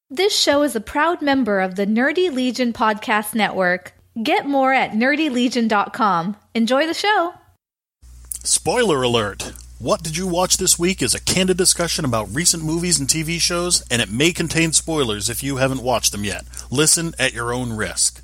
This show is a proud member of the Nerdy Legion Podcast Network. Get more at nerdylegion.com. Enjoy the show. Spoiler alert! What Did You Watch This Week is a candid discussion about recent movies and TV shows, and it may contain spoilers if you haven't watched them yet. Listen at your own risk.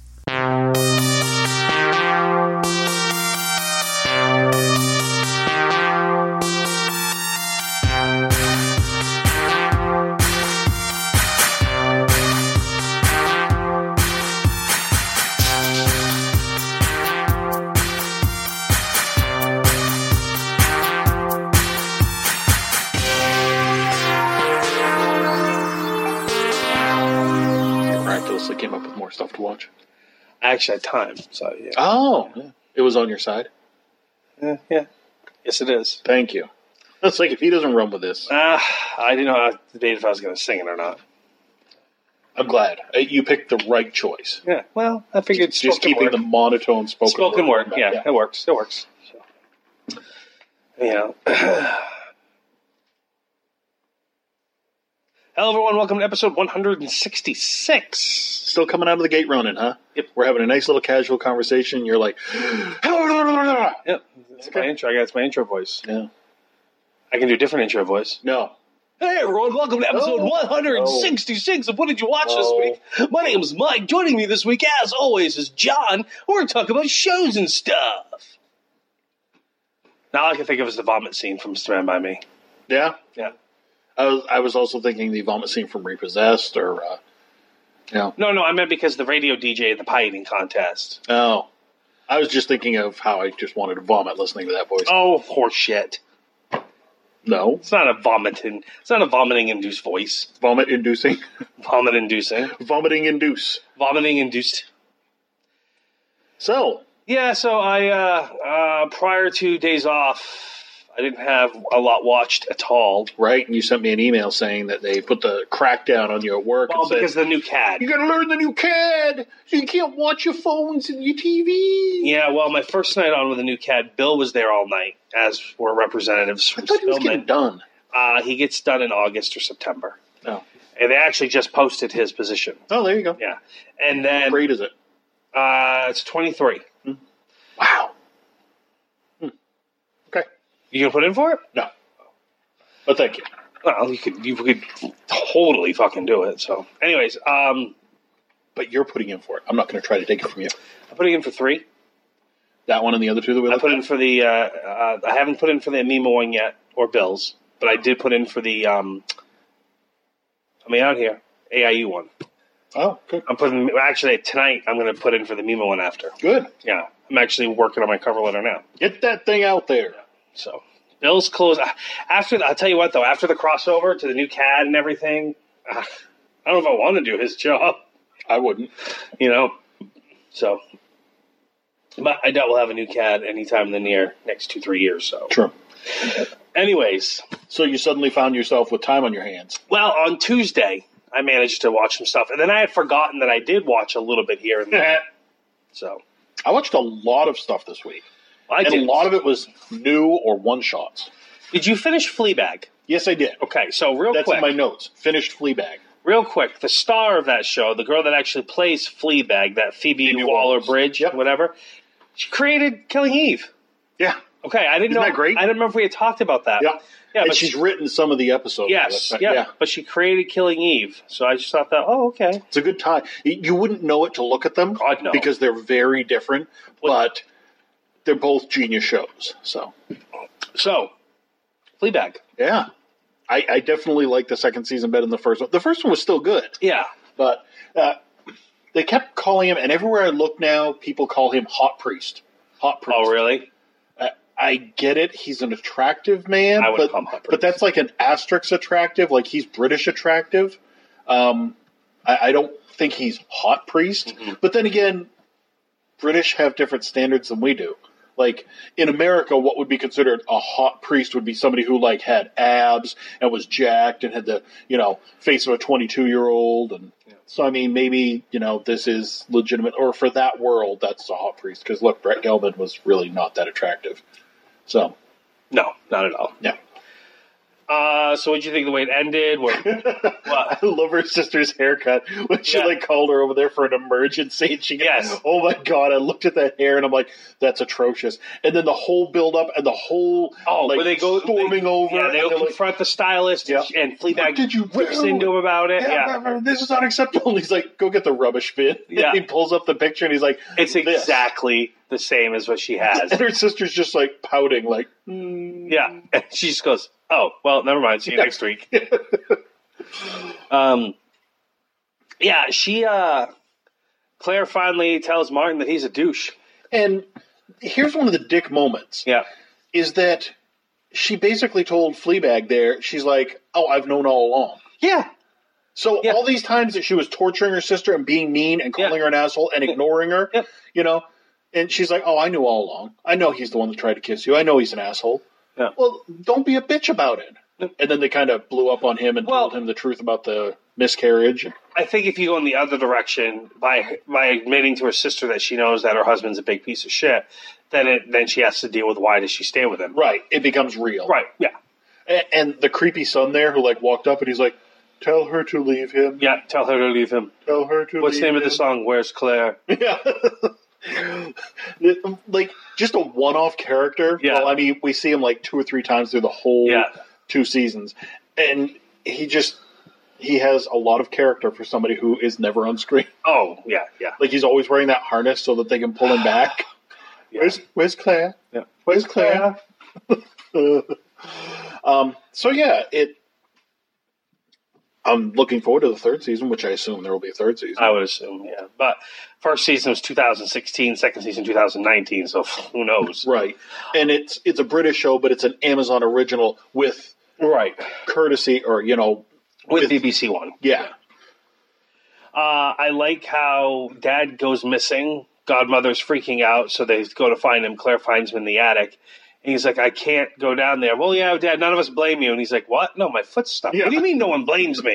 Came up with more stuff to watch. I actually had time, so yeah. Oh, yeah. It was on your side? Yeah. Yes, it is. Thank you. It's like if he doesn't run with this. I didn't know how to debate if I was going to sing it or not. I'm glad. You picked the right choice. Yeah, well, I figured just keeping the monotone spoken word. Yeah, it works. It works. So, Hello, everyone. Welcome to episode 166. Still coming out of the gate running, huh? Yep. We're having a nice little casual conversation. You're like, yep. That's my intro. That's my intro voice. Yeah. I can do a different intro voice. No. Hey, everyone. Welcome to episode 166 of What Did You Watch This Week? My name is Mike. Joining me this week, as always, is John. We're going to talk about shows and stuff. Now all I can think of is the vomit scene from Stand By Me. Yeah? Yeah. I was also thinking the vomit scene from Repossessed, or, No, I meant because the radio DJ in the pie eating contest. Oh. I was just thinking of how I just wanted to vomit listening to that voice. Oh, horseshit. No. It's not a vomiting-induced voice. Vomit-inducing? Vomit-inducing. Vomiting-induce. Vomiting-induced. So. Yeah, so I, prior to days off, I didn't have a lot watched at all. Right, and you sent me an email saying that they put the crackdown on your work. Well, and said, because of the new CAD. You gotta learn the new CAD, so you can't watch your phones and your TV. Yeah, well, my first night on with the new CAD, Bill was there all night, as were representatives from I thought he was getting done. He gets done in August or September. Oh. And they actually just posted his position. Oh, there you go. Yeah. And then... How great is it? It's 23. Wow. Okay. You gonna put in for it? No. But thank you. Well, you could totally fucking do it. So, anyways, but you're putting in for it. I'm not going to try to take it from you. I'm putting in for 3. That one and the other 2 that we I put in for the. I haven't put in for the Amima one yet, or Bill's, but I did put in for the. Out here, AIU one. Oh, good. Actually, tonight I'm going to put in for the Mima one after. Good. Yeah, I'm actually working on my cover letter now. Get that thing out there. So, Bill's closed. I'll tell you what, though, after the crossover to the new CAD and everything, I don't know if I want to do his job. I wouldn't. So, but I doubt we'll have a new CAD anytime in the next 2-3 years. So, true. Anyways. So you suddenly found yourself with time on your hands. Well, on Tuesday, I managed to watch some stuff. And then I had forgotten that I did watch a little bit here and there. So, I watched a lot of stuff this week. A lot of it was new or one-shots. Did you finish Fleabag? Yes, I did. Okay, so quick. That's in my notes. Finished Fleabag. Real quick, the star of that show, the girl that actually plays Fleabag, that Phoebe Waller-Bridge, whatever, she created Killing Eve. Yeah. Okay, I didn't know. Isn't that great? I didn't remember if we had talked about that. Yeah. Yeah, and she's written some of the episodes. Yes, yeah. But she created Killing Eve, so I just thought that, okay. It's a good time. You wouldn't know it to look at them. God, no. Because they're very different, but they're both genius shows. So, Fleabag. Yeah. I definitely like the second season better than the first one. The first one was still good. Yeah. But they kept calling him, and everywhere I look now, people call him Hot Priest. Hot Priest. Oh, really? I get it. He's an attractive man. I would call him Hot Priest. But that's like an asterisk attractive, like he's British attractive. I don't think he's Hot Priest. Mm-hmm. But then again, British have different standards than we do. Like, in America, what would be considered a hot priest would be somebody who, like, had abs and was jacked and had the, face of a 22-year-old. And so, I mean, maybe, this is legitimate. Or for that world, that's a hot priest. Because, look, Brett Gelman was really not that attractive. So. No, not at all. Yeah. So what did you think of the way it ended? What? I love her sister's haircut when she called her over there for an emergency. And she oh my God, I looked at that hair and I'm like, that's atrocious. And then the whole build up and the whole where they go storming over. Yeah, they confront the stylist and Fleabag rips into him about it. Yeah. This is unacceptable. And he's like, go get the rubbish bin. Yeah. And he pulls up the picture and he's like, it's exactly the same as what she has. And her sister's just like pouting like, Yeah. And she just goes, oh, well, never mind. See you next week. Claire finally tells Martin that he's a douche. And here's one of the dick moments. Yeah. Is that she basically told Fleabag there, she's like, oh, I've known all along. Yeah. So all these times that she was torturing her sister and being mean and calling her an asshole and ignoring her, you know, and she's like, oh, I knew all along. I know he's the one that tried to kiss you. I know he's an asshole. Yeah. Well, don't be a bitch about it. And then they kind of blew up on him and told him the truth about the miscarriage. I think if you go in the other direction by admitting to her sister that she knows that her husband's a big piece of shit, then she has to deal with why does she stay with him. Right. It becomes real. Right. Yeah. And the creepy son there who walked up and he's like, tell her to leave him. Yeah, tell her to leave him. Tell her to What's leave the name him. of the song? Where's Claire? Yeah. Just a one-off character. Yeah. Well, I mean, we see him 2 or 3 times through the whole 2 seasons. And he has a lot of character for somebody who is never on screen. Oh, yeah, yeah. He's always wearing that harness so that they can pull him back. Yeah. Where's Claire? Yeah. Where's Claire? I'm looking forward to the 3rd season, which I assume there will be a 3rd season. I would assume, yeah. But first season was 2016, second season 2019, so who knows? Right. And it's a British show, but it's an Amazon original with courtesy or, with BBC One. Yeah. I like how Dad goes missing. Godmother's freaking out, so they go to find him. Claire finds him in the attic. And he's like, I can't go down there. Well, yeah, Dad, none of us blame you. And he's like, what? No, my foot's stuck. Yeah. What do you mean no one blames me?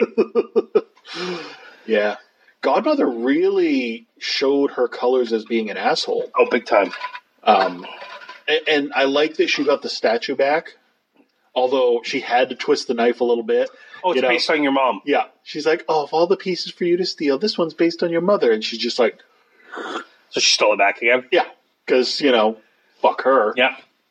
Yeah. Godmother really showed her colors as being an asshole. Oh, big time. And I like that she got the statue back, although she had to twist the knife a little bit. Oh, it's based on your mom. Yeah. She's like, oh, of all the pieces for you to steal, this one's based on your mother. And she's just like... So she stole it back again? Yeah. Because, fuck her. Yeah.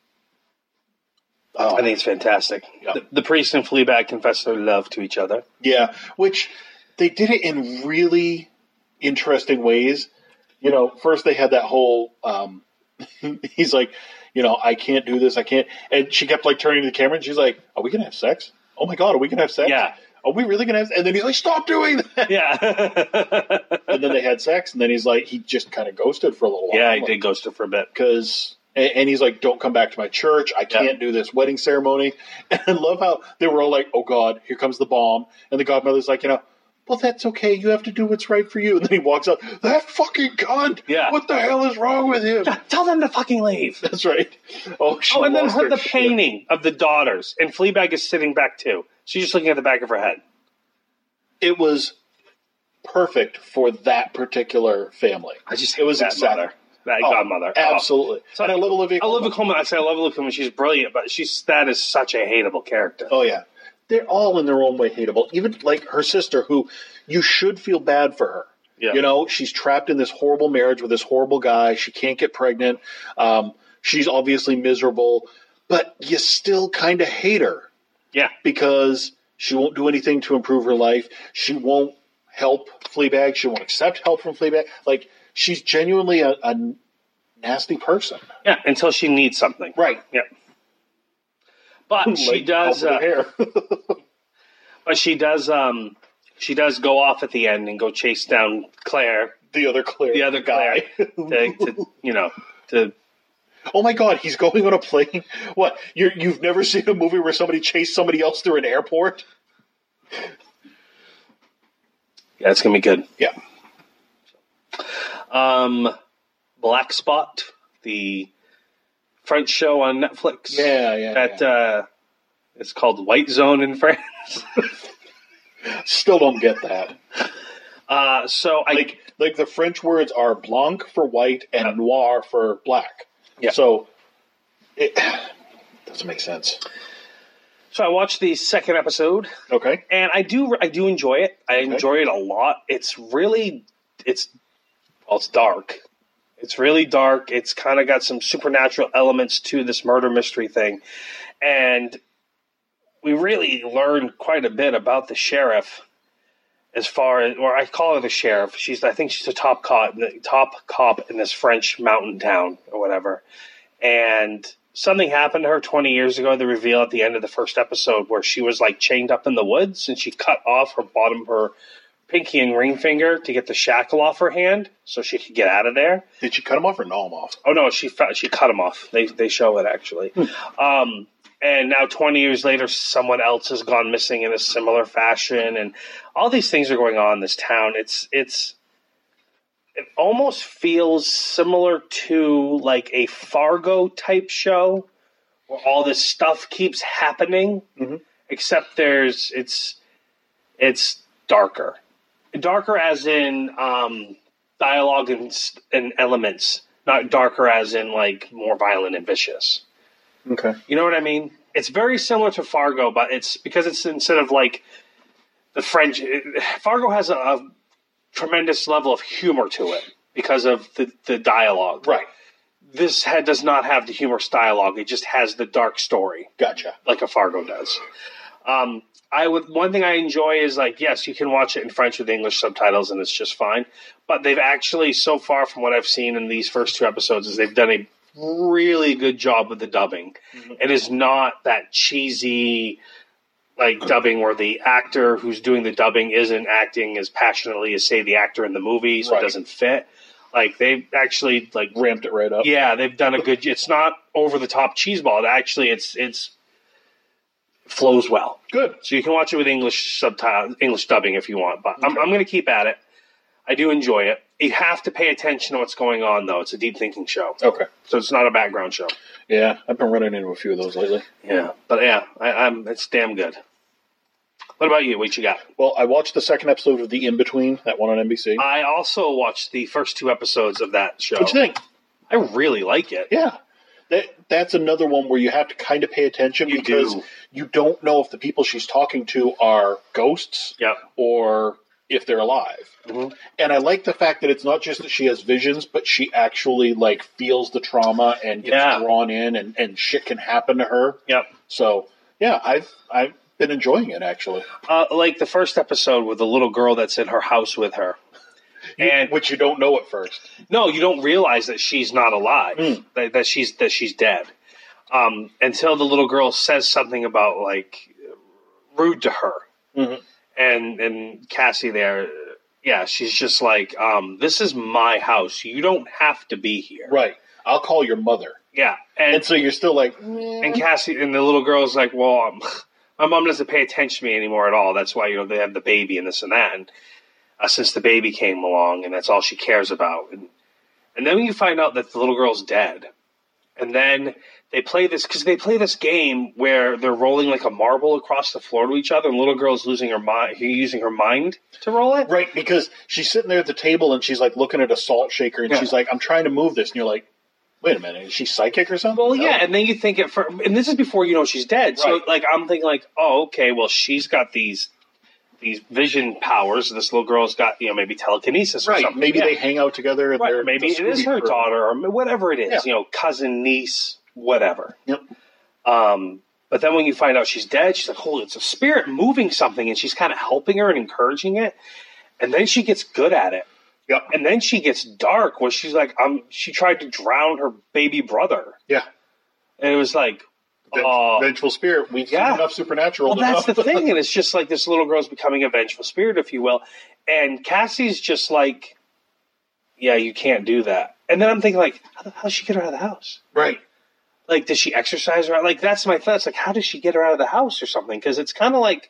I think it's fantastic. Yeah. The priest and Fleabag confess their love to each other. Yeah, which they did it in really interesting ways. First they had that whole, he's like, I can't do this, I can't. And she kept turning to the camera and she's like, are we going to have sex? Oh my God, are we going to have sex? Yeah. Are we really going to have sex? And then he's like, stop doing that. Yeah. And then they had sex and then he's like, he just kind of ghosted for a little while. Yeah, he did ghost her for a bit. And he's like, don't come back to my church. I can't do this wedding ceremony. And I love how they were all like, oh, God, here comes the bomb. And the godmother's like, well, that's okay. You have to do what's right for you. And then he walks out, that fucking cunt. Yeah. What the hell is wrong with him? Tell them to fucking leave. That's right. And then the painting of the daughters. And Fleabag is sitting back, too. She's just looking at the back of her head. It was perfect for that particular family. It was exactly. That godmother. Absolutely. So and I love Olivia Colman. I love Olivia Colman. She's brilliant, but that is such a hateable character. Oh, yeah. They're all in their own way hateable. Even her sister, who you should feel bad for her. Yeah. She's trapped in this horrible marriage with this horrible guy. She can't get pregnant. She's obviously miserable. But you still kind of hate her. Yeah. Because she won't do anything to improve her life. She won't help Fleabag. She won't accept help from Fleabag. She's genuinely a nasty person. Yeah, until she needs something. Right. Yeah. But she does. But she does. She does go off at the end and go chase down Claire, the other guy. to. Oh my God, he's going on a plane. What? You've never seen a movie where somebody chased somebody else through an airport? Yeah, it's gonna be good. Yeah. Black Spot, the French show on Netflix. Yeah. It's called White Zone in France. Still don't get that. So the French words are blanc for white and noir for black. Yeah. So it doesn't make sense. So I watched the second episode, Okay. and I do enjoy it. I enjoy it a lot. It's dark. It's really dark. It's kind of got some supernatural elements to this murder mystery thing, and we really learn quite a bit about the sheriff. As far as, or I call her the sheriff. I think she's the top cop in this French mountain town or whatever, and something happened to her 20 years ago. They reveal at the end of the first episode where she was like chained up in the woods and she cut off her pinky and ring finger to get the shackle off her hand so she could get out of there. Did she cut him off or gnaw him off? Oh no, she cut him off. They show it actually. And now 20 years later, someone else has gone missing in a similar fashion, and all these things are going on in this town. It almost feels similar to like a Fargo type show where all this stuff keeps happening, except it's darker. Darker as in dialogue and elements, not darker as in like more violent and vicious. Okay. You know what I mean? It's very similar to Fargo, but it's because it's instead of like the French. Fargo has a tremendous level of humor to it because of the dialogue. Right. This does not have the humorous dialogue. It just has the dark story. Gotcha. Like a Fargo does. One thing I enjoy is like, yes, you can watch it in French with English subtitles and it's just fine. But they've actually, so far from what I've seen in these first two episodes, is they've done a really good job with the dubbing. It is not that cheesy like dubbing where the actor who's doing the dubbing isn't acting as passionately as say the actor in the movie, so it doesn't fit. Like they've actually like ramped it right up. Yeah, they've done a good. It's not over the top cheeseball. Actually, it's flows well. Good. So you can watch it with English subtitles, English dubbing if you want. But I'm going to keep at it. I do enjoy it. You have to pay attention to what's going on, though. It's a deep thinking show. Okay. So it's not a background show. Yeah, I've been running into a few of those lately. Yeah, but yeah, it's damn good. What about you? What you got? Well, I watched the second episode of The In-Between, that one on NBC. I also watched the first two episodes of that show. What'd you think? I really like it. Yeah. That's another one where you have to kind of pay attention because you don't know if the people she's talking to are ghosts or if they're alive. And I like the fact that it's not just that she has visions, but she actually like feels the trauma and gets drawn in and shit can happen to her. Yep. So, yeah, I've been enjoying it, actually. Like the first episode with the little girl that's in her house with her. Which you don't know at first. No, you don't realize that she's not alive, that she's dead, until the little girl says something about like rude to her, and Cassie there, she's just like, this is my house. You don't have to be here. Right. I'll call your mother. Yeah, and so you're still like, and Cassie and the little girl's like, well, my mom doesn't pay attention to me anymore at all. That's why they have the baby and this and that, and since the baby came along, and that's all she cares about. And then when you find out that the little girl's dead, and then they play this game where they're rolling like a marble across the floor to each other, and the little girl's losing her mind, using her mind to roll it. Right, because she's sitting there at the table and she's like looking at a salt shaker, and she's like, I'm trying to move this, and you're like, wait a minute, is she psychic or something? Well, yeah, and then you think and this is before you know she's dead. So like I'm thinking like, oh, okay, well she's got these vision powers. This little girl's got, maybe telekinesis or something. Maybe they hang out together. And maybe it is her daughter or whatever it is. Cousin, niece, whatever. Yep. But then when you find out she's dead, she's like, holy, it's a spirit moving something, and she's kind of helping her and encouraging it. And then she gets good at it. Yep. And then she gets dark where she's like, she tried to drown her baby brother. Yeah. And it was like, vengeful spirit. We've seen enough Supernatural. Well, that's the thing, and it's just like this little girl's becoming a vengeful spirit, if you will. And Cassie's just like, yeah, you can't do that. And then I'm thinking, like, how does she get her out of the house? Right. Like, does she exercise her? Like, that's my thoughts. Like, how does she get her out of the house or something? Because it's kind of like,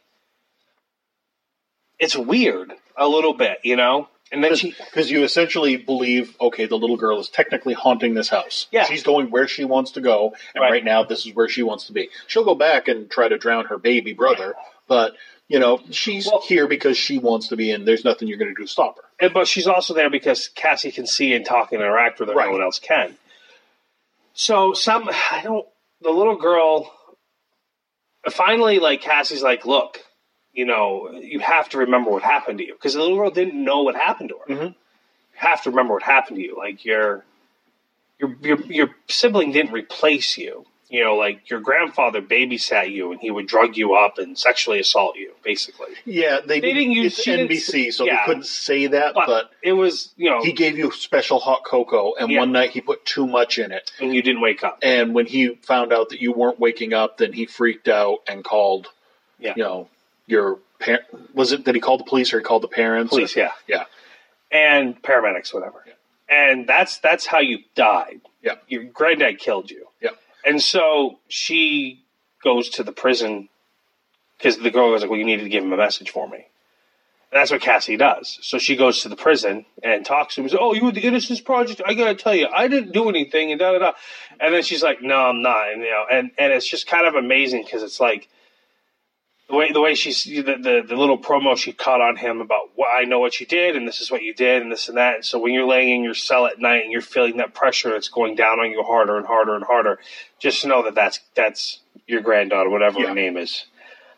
it's weird a little bit, And then because you essentially believe, okay, the little girl is technically haunting this house. Yeah. She's going where she wants to go, and right now this is where she wants to be. She'll go back and try to drown her baby brother, but, she's here because she wants to be, and there's nothing you're going to do to stop her. But she's also there because Cassie can see and talk and interact with her, no one else can. So the little girl, finally, like, Cassie's like, look, you have to remember what happened to you. Because the little girl didn't know what happened to her. Mm-hmm. You have to remember what happened to you. Like, your sibling didn't replace you. Like, your grandfather babysat you, and he would drug you up and sexually assault you, basically. Yeah, they didn't use it's NBC, so they couldn't say that, but it was, he gave you special hot cocoa, and one night he put too much in it. And you didn't wake up. And when he found out that you weren't waking up, then he freaked out and called, your parent. Was it that he called the police or he called the parents? Police, yeah. Yeah. And paramedics, whatever. Yeah. And that's how you died. Yeah. Your granddad killed you. Yeah. And so she goes to the prison because the girl was like, well, you needed to give him a message for me. And that's what Cassie does. So she goes to the prison and talks to him and says, oh, you were the Innocence Project? I got to tell you, I didn't do anything and da-da-da. And then she's like, no, I'm not. And it's just kind of amazing because it's like the way she's the little promo she caught on him about I know what you did and this is what you did and this and that. And so when you're laying in your cell at night and you're feeling that pressure that's going down on you harder and harder and harder, just know that that's your granddaughter, whatever her name is,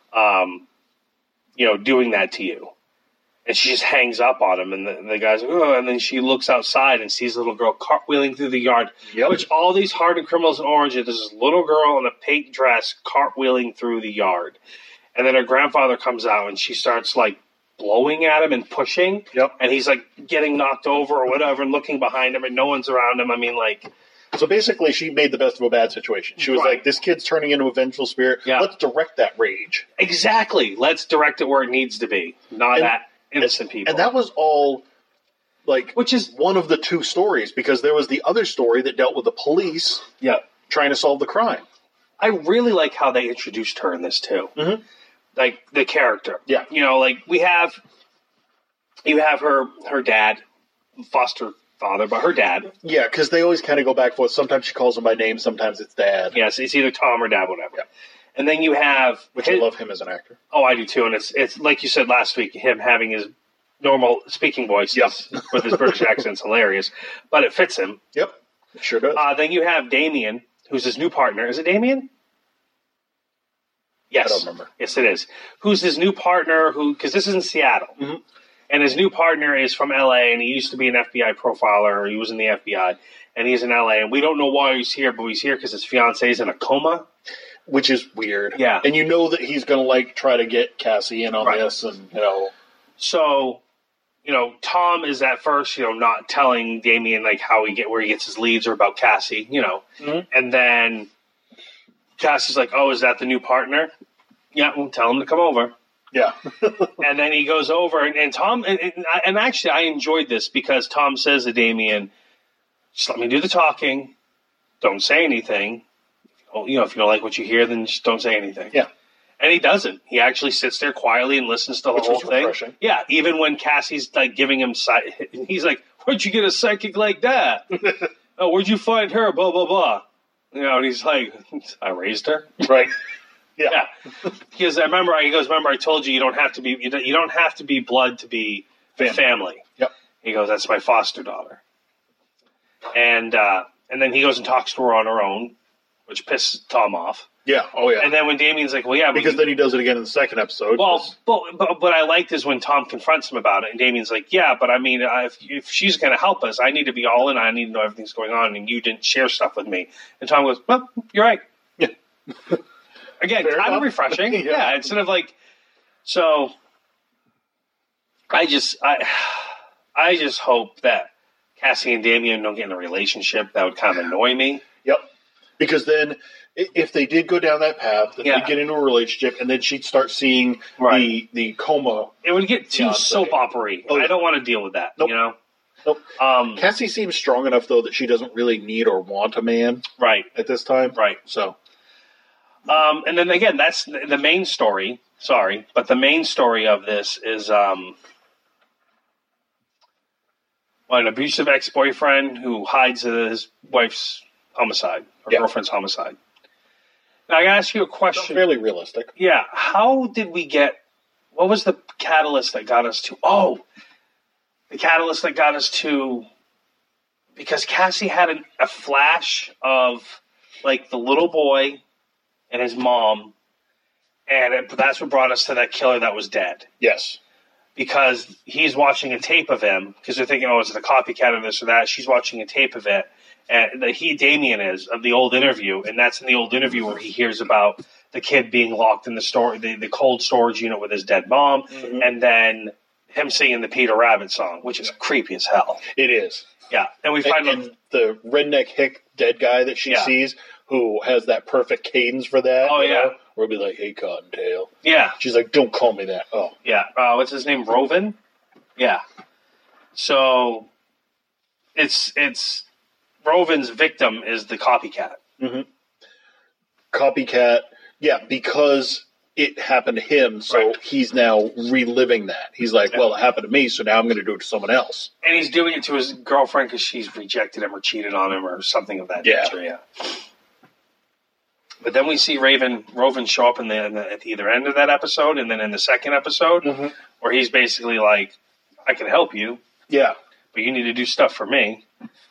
doing that to you. And she just hangs up on him, and the guy's like, oh, and then she looks outside and sees a little girl cartwheeling through the yard, which all these hardened criminals in Orange, there's this little girl in a pink dress cartwheeling through the yard. And then her grandfather comes out, and she starts, like, blowing at him and pushing. Yep. And he's, like, getting knocked over or whatever and looking behind him, and no one's around him. I mean, like... So basically, she made the best of a bad situation. She was like, this kid's turning into a vengeful spirit. Yeah. Let's direct that rage. Exactly. Let's direct it where it needs to be, not at innocent people. And that was all, like, which is one of the two stories, because there was the other story that dealt with the police trying to solve the crime. I really like how they introduced her in this, too. Mm-hmm. Like, the character. Yeah. Like, you have her dad, foster father, but her dad. Yeah, because they always kind of go back and forth. Sometimes she calls him by name, sometimes it's dad. Yes, it's either Tom or dad, whatever. Yeah. And then you have... Which I love him as an actor. Oh, I do too, and it's like you said last week, him having his normal speaking voice with his British accent's hilarious, but it fits him. Yep, it sure does. Then you have Damien, who's his new partner. Is it Damien? Yes. I don't remember. Yes, it is. Who's his new partner, because this is in Seattle. Mm-hmm. And his new partner is from L.A., and he used to be an FBI profiler, or he was in the FBI, and he's in L.A., and we don't know why he's here, but he's here because his fiance's in a coma. Which is weird. Yeah. And you know that he's going to, like, try to get Cassie in on this, and, So, Tom is at first, not telling Damien, like, where he gets his leads or about Cassie, Mm-hmm. And then Cassie's like, oh, is that the new partner? Yeah, well, tell him to come over. Yeah. And then he goes over, and Tom, and actually I enjoyed this because Tom says to Damien, just let me do the talking, don't say anything. If you don't like what you hear, then just don't say anything. Yeah. And he doesn't. He actually sits there quietly and listens to the whole thing. Refreshing. Yeah, even when Cassie's like giving him he's like, where'd you get a psychic like that? Oh, where'd you find her? Blah, blah, blah. And he's like, I raised her. Right. Yeah. Because remember I told you you don't have to be blood to be family. Yep. He goes, that's my foster daughter. And then he goes and talks to her on her own, which pisses Tom off. Yeah. Oh, yeah. And then when Damien's like, well, yeah. Because then he does it again in the second episode. Well, but I liked is when Tom confronts him about it, and Damien's like, yeah, but I mean, if she's going to help us, I need to be all in. I need to know everything's going on, and you didn't share stuff with me. And Tom goes, well, you're right. Yeah. Again, kind of refreshing. Yeah. Instead of like, so I just hope that Cassie and Damien don't get in a relationship. That would kind of annoy me. Yep. Because then if they did go down that path, then they'd get into a relationship, and then she'd start seeing the coma. It would get too soap opera-y. I don't want to deal with that, Nope. Nope. Cassie seems strong enough, though, that she doesn't really need or want a man at this time. Right. So... and then again, that's the main story. Sorry, but the main story of this is an abusive ex-boyfriend who hides his wife's homicide, or girlfriend's homicide. Now, I gotta ask you a question. It's fairly realistic. Yeah. How did we get... What was the catalyst that got us to... Oh! The catalyst that got us to... Because Cassie had a flash of, like, the little boy and his mom, And that's what brought us to that killer that was dead. Yes. Because he's watching a tape of him, because they're thinking, oh, is it a copycat of this or that? She's watching a tape of it, and Damien is, of the old interview, and that's in the old interview where he hears about the kid being locked in the cold storage unit with his dead mom, and then him singing the Peter Rabbit song, which is creepy as hell. It is. Yeah, and we find and the redneck hick dead guy that she sees, who has that perfect cadence for that. Oh, yeah. Where it'll be like, hey, Cottontail. Yeah. She's like, don't call me that. Oh. Yeah. What's his name? Roven? Yeah. So it's Roven's victim is the copycat. Mm-hmm. Copycat, yeah, because it happened to him, so he's now reliving that. He's like, well, it happened to me, so now I'm going to do it to someone else. And he's doing it to his girlfriend because she's rejected him or cheated on him or something of that nature, yeah. But then we see Roven show up at the either end of that episode, and then in the second episode, where he's basically like, I can help you. Yeah. But you need to do stuff for me.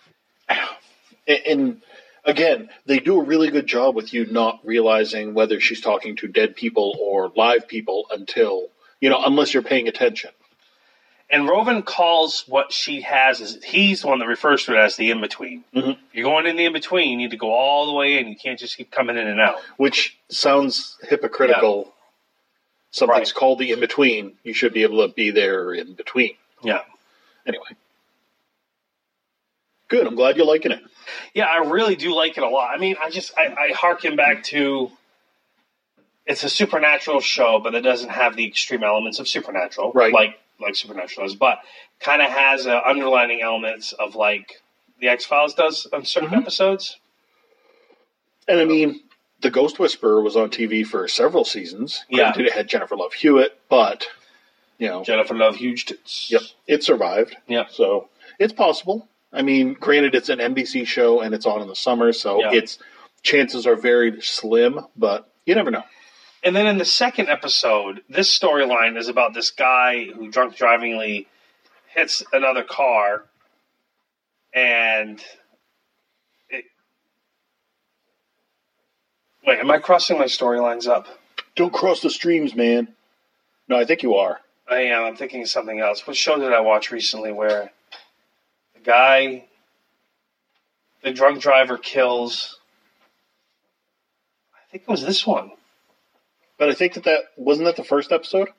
And again, they do a really good job with you not realizing whether she's talking to dead people or live people until, unless you're paying attention. And Roven calls what she has, he's the one that refers to it as the in-between. Mm-hmm. If you're going in the in-between, you need to go all the way in. You can't just keep coming in and out. Which sounds hypocritical. Yeah. Something's called the in-between. You should be able to be there in between. Yeah. Anyway. Good. I'm glad you're liking it. Yeah, I really do like it a lot. I mean, I harken back to, it's a supernatural show, but it doesn't have the extreme elements of supernatural. Right. Like Supernatural does, but kind of has underlining elements of like the X-Files does on certain episodes. And I mean, The Ghost Whisperer was on TV for several seasons. Yeah. Granted, it had Jennifer Love Hewitt, but, Jennifer Love, huge tits. Yep. It survived. Yeah. So, it's possible. I mean, granted, it's an NBC show and it's on in the summer, so its chances are very slim, but you never know. And then in the second episode, this storyline is about this guy who drunk drivingly hits another car, and wait, am I crossing my storylines up? Don't cross the streams, man. No, I think you are. I am. I'm thinking of something else. What show did I watch recently where the drunk driver kills? I think it was this one. But I think that wasn't that the first episode?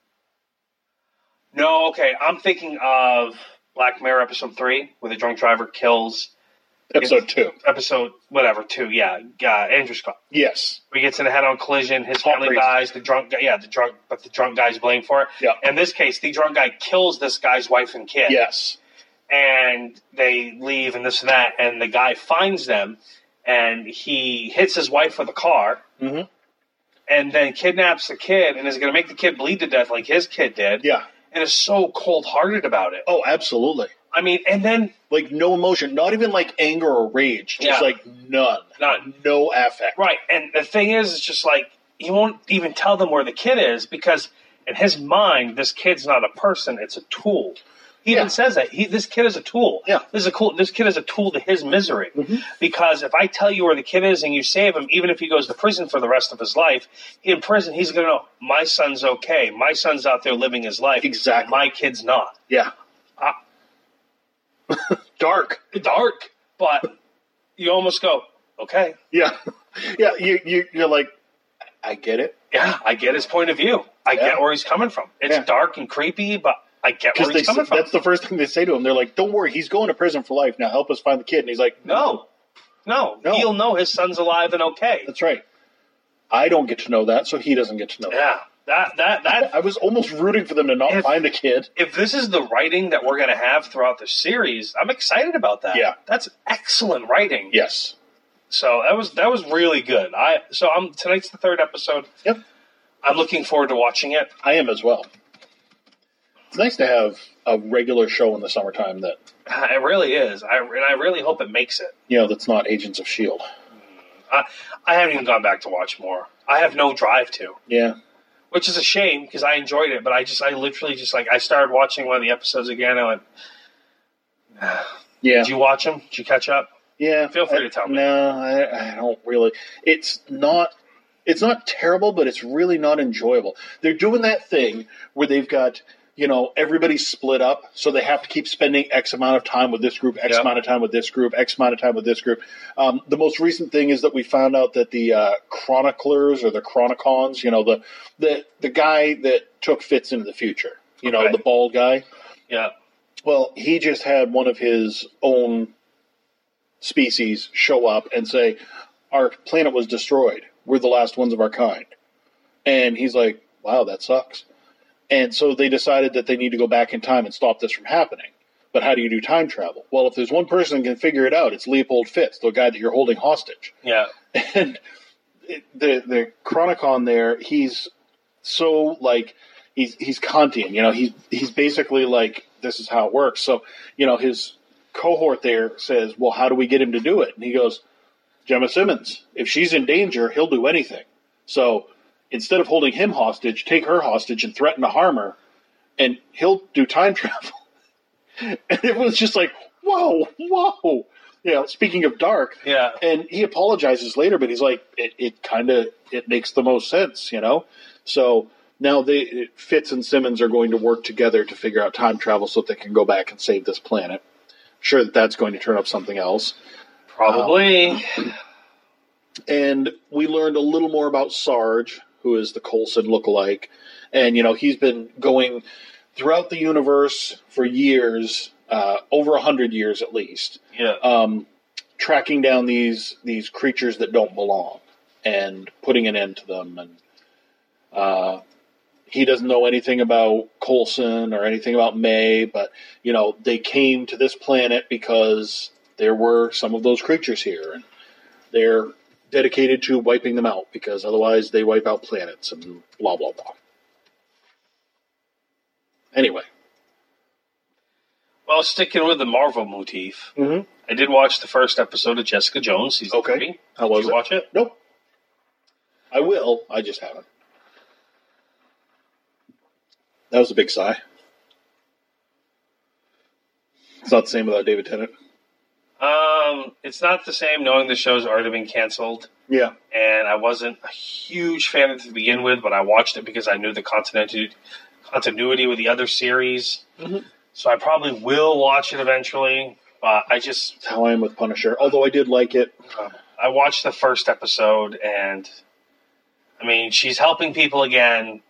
No, okay. I'm thinking of Black Mirror episode 3, where the drunk driver kills. Episode 2. Episode, 2, yeah. Andrew Scott. Yes. Where he gets in a head-on collision, his family dies, the drunk guy's blamed for it. Yeah. In this case, the drunk guy kills this guy's wife and kid. Yes. And they leave and this and that, and the guy finds them, and he hits his wife with a car. Mm-hmm. And then kidnaps the kid and is going to make the kid bleed to death like his kid did. Yeah. And is so cold-hearted about it. Oh, absolutely. I mean, and then... Like, no emotion. Not even, like, anger or rage. Just, like, none. None. No affect. Right. And the thing is, it's just like, he won't even tell them where the kid is because in his mind, this kid's not a person. It's a tool. He even says that. This kid is a tool. Yeah. This kid is a tool to his misery. Mm-hmm. Because if I tell you where the kid is and you save him, even if he goes to prison for the rest of his life, in prison he's going to know, my son's okay. My son's out there living his life. Exactly. My kid's not. Yeah. Dark. But you almost go, okay. Yeah. Yeah, you're like, I get it. Yeah, I get his point of view. I get where he's coming from. It's dark and creepy, but I get where he's coming from. That's the first thing they say to him. They're like, don't worry, he's going to prison for life. Now help us find the kid. And he's like, No. He'll know his son's alive and okay. That's right. I don't get to know that, so he doesn't get to know that. That I was almost rooting for them to not find the kid. If this is the writing that we're going to have throughout the series, I'm excited about that. Yeah. That's excellent writing. Yes. So that was really good. Tonight's the third episode. Yep. I'm looking forward to watching it. I am as well. It's nice to have a regular show in the summertime that... It really is. I really hope it makes it. That's not Agents of S.H.I.E.L.D. I haven't even gone back to watch more. I have no drive to. Yeah. Which is a shame because I enjoyed it, but I literally just I started watching one of the episodes again. I went, yeah. Did you watch them? Did you catch up? Yeah. Feel free to tell me. No, I don't really. It's not It's not terrible, but it's really not enjoyable. They're doing that thing where they've got, everybody's split up, so they have to keep spending X amount of time with this group, X amount of time with this group, X amount of time with this group. The most recent thing is that we found out that the chroniclers or the chronicons, the guy that took Fitz into the future, the bald guy. Yeah. Well, he just had one of his own species show up and say, our planet was destroyed. We're the last ones of our kind. And he's like, wow, that sucks. And so they decided that they need to go back in time and stop this from happening. But how do you do time travel? Well, if there's one person who can figure it out, it's Leopold Fitz, the guy that you're holding hostage. Yeah. And the Chronicon there, he's so, he's Kantian. He's basically like, this is how it works. So, his cohort there says, well, how do we get him to do it? And he goes, Gemma Simmons, if she's in danger, he'll do anything. So instead of holding him hostage, take her hostage and threaten to harm her, and he'll do time travel. And it was just like, whoa. Speaking of dark. Yeah. And he apologizes later, but he's like, it makes the most sense, So now Fitz and Simmons are going to work together to figure out time travel so that they can go back and save this planet. I'm sure that's going to turn up something else. Probably. And we learned a little more about Sarge, who is the Coulson lookalike. And, he's been going throughout the universe for years, over 100 years at least, tracking down these creatures that don't belong and putting an end to them. And he doesn't know anything about Coulson or anything about May, but, they came to this planet because there were some of those creatures here, and they're dedicated to wiping them out because otherwise they wipe out planets and blah, blah, blah. Anyway. Well, sticking with the Marvel motif, I did watch the first episode of Jessica Jones season 3. How was it? Did you watch it? Nope. I will. I just haven't. That was a big sigh. It's not the same without David Tennant. It's not the same knowing the show's already been canceled. Yeah. And I wasn't a huge fan of it to begin with, but I watched it because I knew the continuity with the other series. Mm-hmm. So I probably will watch it eventually, but that's how I am with Punisher, although I did like it. I watched the first episode, and, she's helping people again.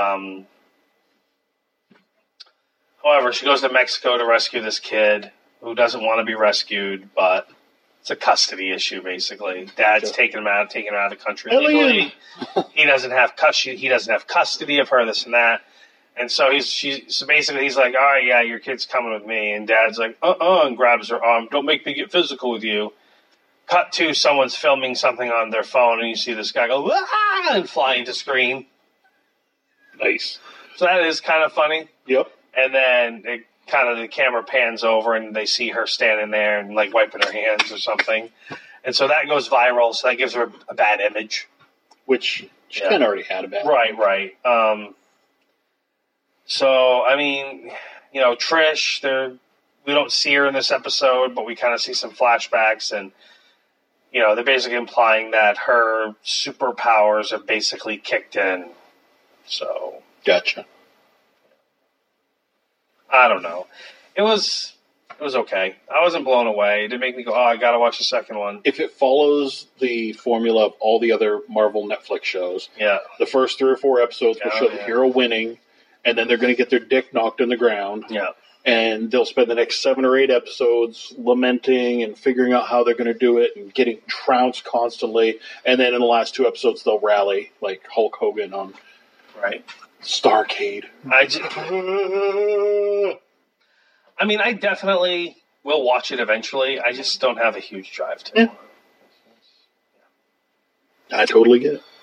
However, she goes to Mexico to rescue this kid who doesn't want to be rescued, but it's a custody issue, basically. Dad's taking him out of the country legally. He doesn't have custody of her, this and that. And so basically he's like, all right, yeah, your kid's coming with me. And Dad's like, and grabs her arm. Don't make me get physical with you. Cut to someone's filming something on their phone, and you see this guy go, ah, and fly into screen. Nice. So that is kind of funny. Yep. And then the camera pans over, and they see her standing there and wiping her hands or something. And so that goes viral, so that gives her a bad image. Which she kind of already had a bad image. Right. So, Trish, we don't see her in this episode, but we kind of see some flashbacks, and, they're basically implying that her superpowers have basically kicked in. So. Gotcha. I don't know. It was okay. I wasn't blown away. It didn't make me go, I gotta watch the second one. If it follows the formula of all the other Marvel Netflix shows, the first 3 or 4 episodes will show the hero winning, and then they're going to get their dick knocked in the ground. Yeah. And they'll spend the next 7 or 8 episodes lamenting and figuring out how they're going to do it and getting trounced constantly. And then in the last 2 episodes, they'll rally like Hulk Hogan on Starcade. I definitely will watch it eventually. I just don't have a huge drive to it. I totally get it.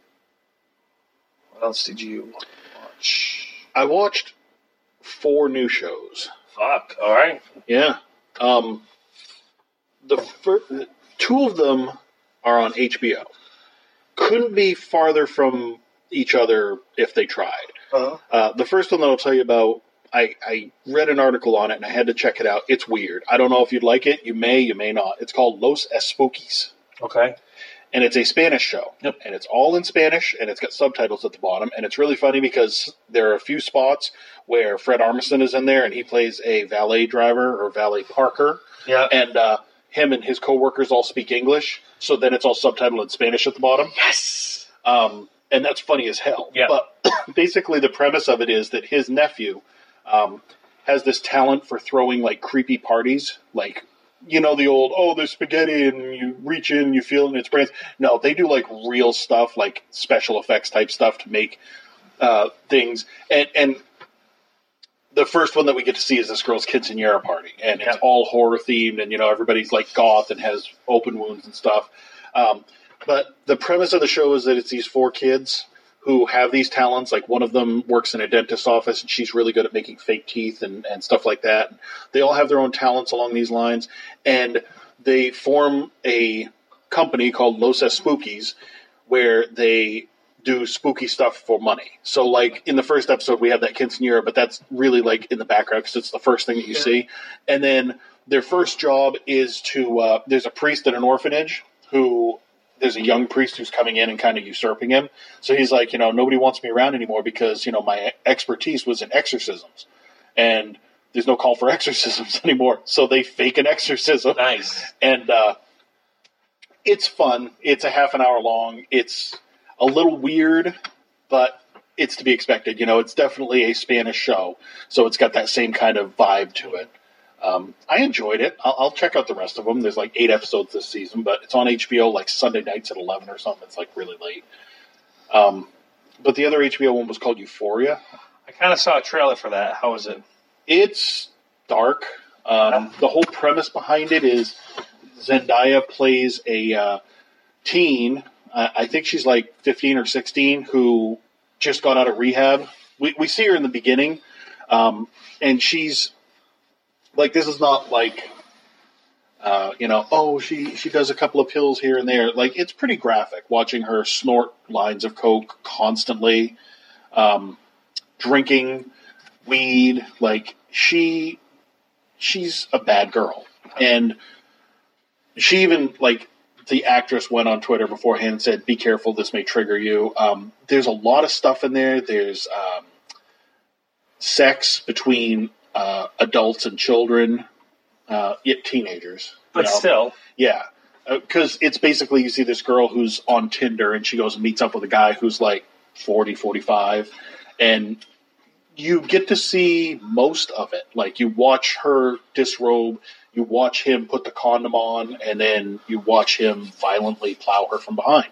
What else did you watch? I watched 4 new shows. Fuck. All right. Yeah. The 2 of them are on HBO. Couldn't be farther from each other if they tried. Uh-huh. The first one that I'll tell you about, I read an article on it and I had to check it out. It's weird. I don't know if you'd like it. You may not. It's called Los Espookies. Okay. and it's a Spanish show. Yep. And it's all in Spanish, and it's got subtitles at the bottom. And it's really funny because there are a few spots where Fred Armisen is in there, and he plays a valet driver or valet parker. Yeah. And him and his coworkers all speak English, so then it's all subtitled in Spanish at the bottom. Yes! And that's funny as hell. Yeah. But basically the premise of it is that his nephew has this talent for throwing, like, creepy parties, like, you know, the old, there's spaghetti, and you reach in and you feel it in its brains. No, they do, like, real stuff, like special effects type stuff to make things. And the first one that we get to see is this girl's quinceañera party, and it's all horror themed, and, you know, everybody's, like, goth and has open wounds and stuff. But the premise of the show is that it's these 4 kids who have these talents. Like, one of them works in a dentist's office, and she's really good at making fake teeth and stuff like that. They all have their own talents along these lines, and they form a company called Los Spookies, where they do spooky stuff for money. So, like, in the first episode, we have that quinceañera, but that's really, like, in the background because it's the first thing that you see. And then their first job is to there's a priest at an orphanage who... There's a young priest who's coming in and kind of usurping him. So he's like, you know, nobody wants me around anymore because, you know, my expertise was in exorcisms. And there's no call for exorcisms anymore. So they fake an exorcism. Nice. And it's fun. It's a half an hour long. It's a little weird, but it's to be expected. You know, it's definitely a Spanish show. So it's got that same kind of vibe to it. I enjoyed it. I'll check out the rest of them. There's like 8 episodes this season, but it's on HBO like Sunday nights at 11 or something. It's like really late. But the other HBO one was called Euphoria. I kind of saw a trailer for that. How was it? It's dark. The whole premise behind it is Zendaya plays a teen. I think she's like 15 or 16 who just got out of rehab. We see her in the beginning, and she's like, this is not like, you know, she does a couple of pills here and there. Like, it's pretty graphic watching her snort lines of coke constantly, drinking weed. Like, she's a bad girl. And she even, like, the actress went on Twitter beforehand and said, be careful, this may trigger you. There's a lot of stuff in there. There's sex between adults and children, yet teenagers. But still. Yeah. Because it's basically, you see this girl who's on Tinder, and she goes and meets up with a guy who's like 40, 45, and you get to see most of it. Like, you watch her disrobe, you watch him put the condom on, and then you watch him violently plow her from behind.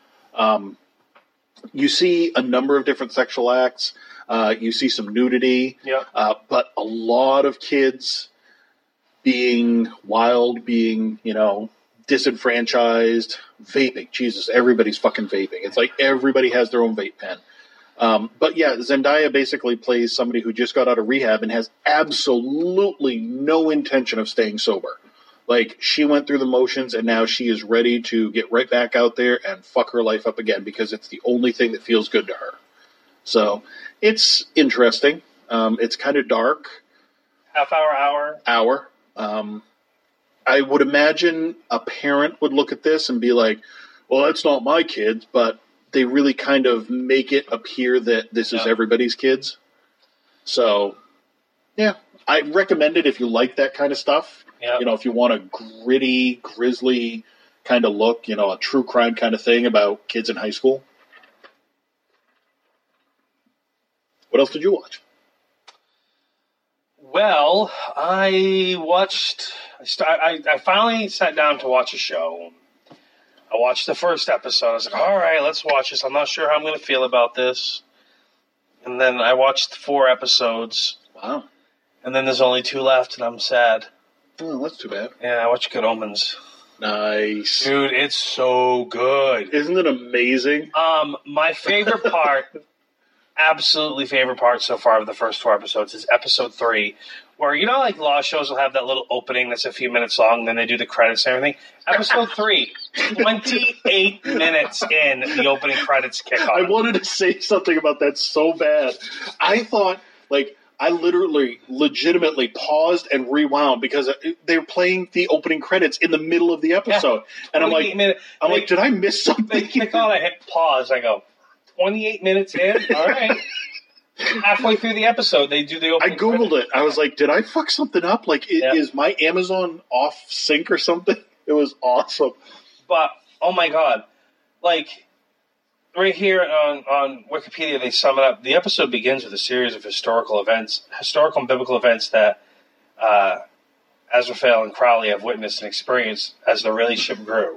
You see a number of different sexual acts. You see some nudity, but a lot of kids being wild, being, you know, disenfranchised, vaping. Jesus, everybody's fucking vaping. It's like everybody has their own vape pen. But yeah, Zendaya basically plays somebody who just got out of rehab and has absolutely no intention of staying sober. Like, she went through the motions, and now she is ready to get right back out there and fuck her life up again because it's the only thing that feels good to her. So it's interesting. It's kind of dark. Half hour? Hour. I would imagine a parent would look at this and be like, well, that's not my kids, but they really kind of make it appear that this is everybody's kids. So, yeah, I recommend it if you like that kind of stuff. Yeah. You know, if you want a gritty, grisly kind of look, you know, a true crime kind of thing about kids in high school. What else did you watch? Well, I finally sat down to watch a show. I watched the first episode. I was like, all right, let's watch this. I'm not sure how I'm going to feel about this. And then I watched 4 episodes. Wow. And then there's only 2 left, and I'm sad. Oh, that's too bad. Yeah, I watched Good Omens. Nice. Dude, it's so good. Isn't it amazing? My favorite part, absolutely favorite part so far of the first 4 episodes is episode 3, where, you know, like law shows will have that little opening that's a few minutes long, then they do the credits and everything. Episode 3, 28 minutes in, the opening credits kick off. I wanted to say something about that so bad. I thought, like, I legitimately paused and rewound because they were playing the opening credits in the middle of the episode, and I'm like, did I miss something? They thought I hit pause. I go, 28 minutes in. All right. Halfway through the episode, they do the opening. I googled it. I was like, did I fuck something up? Like, is my Amazon off sync or something? It was awesome. But oh my god, like. Right here on Wikipedia, they sum it up. The episode begins with a series of historical and biblical events that Azrael and Crowley have witnessed and experienced as the relationship grew.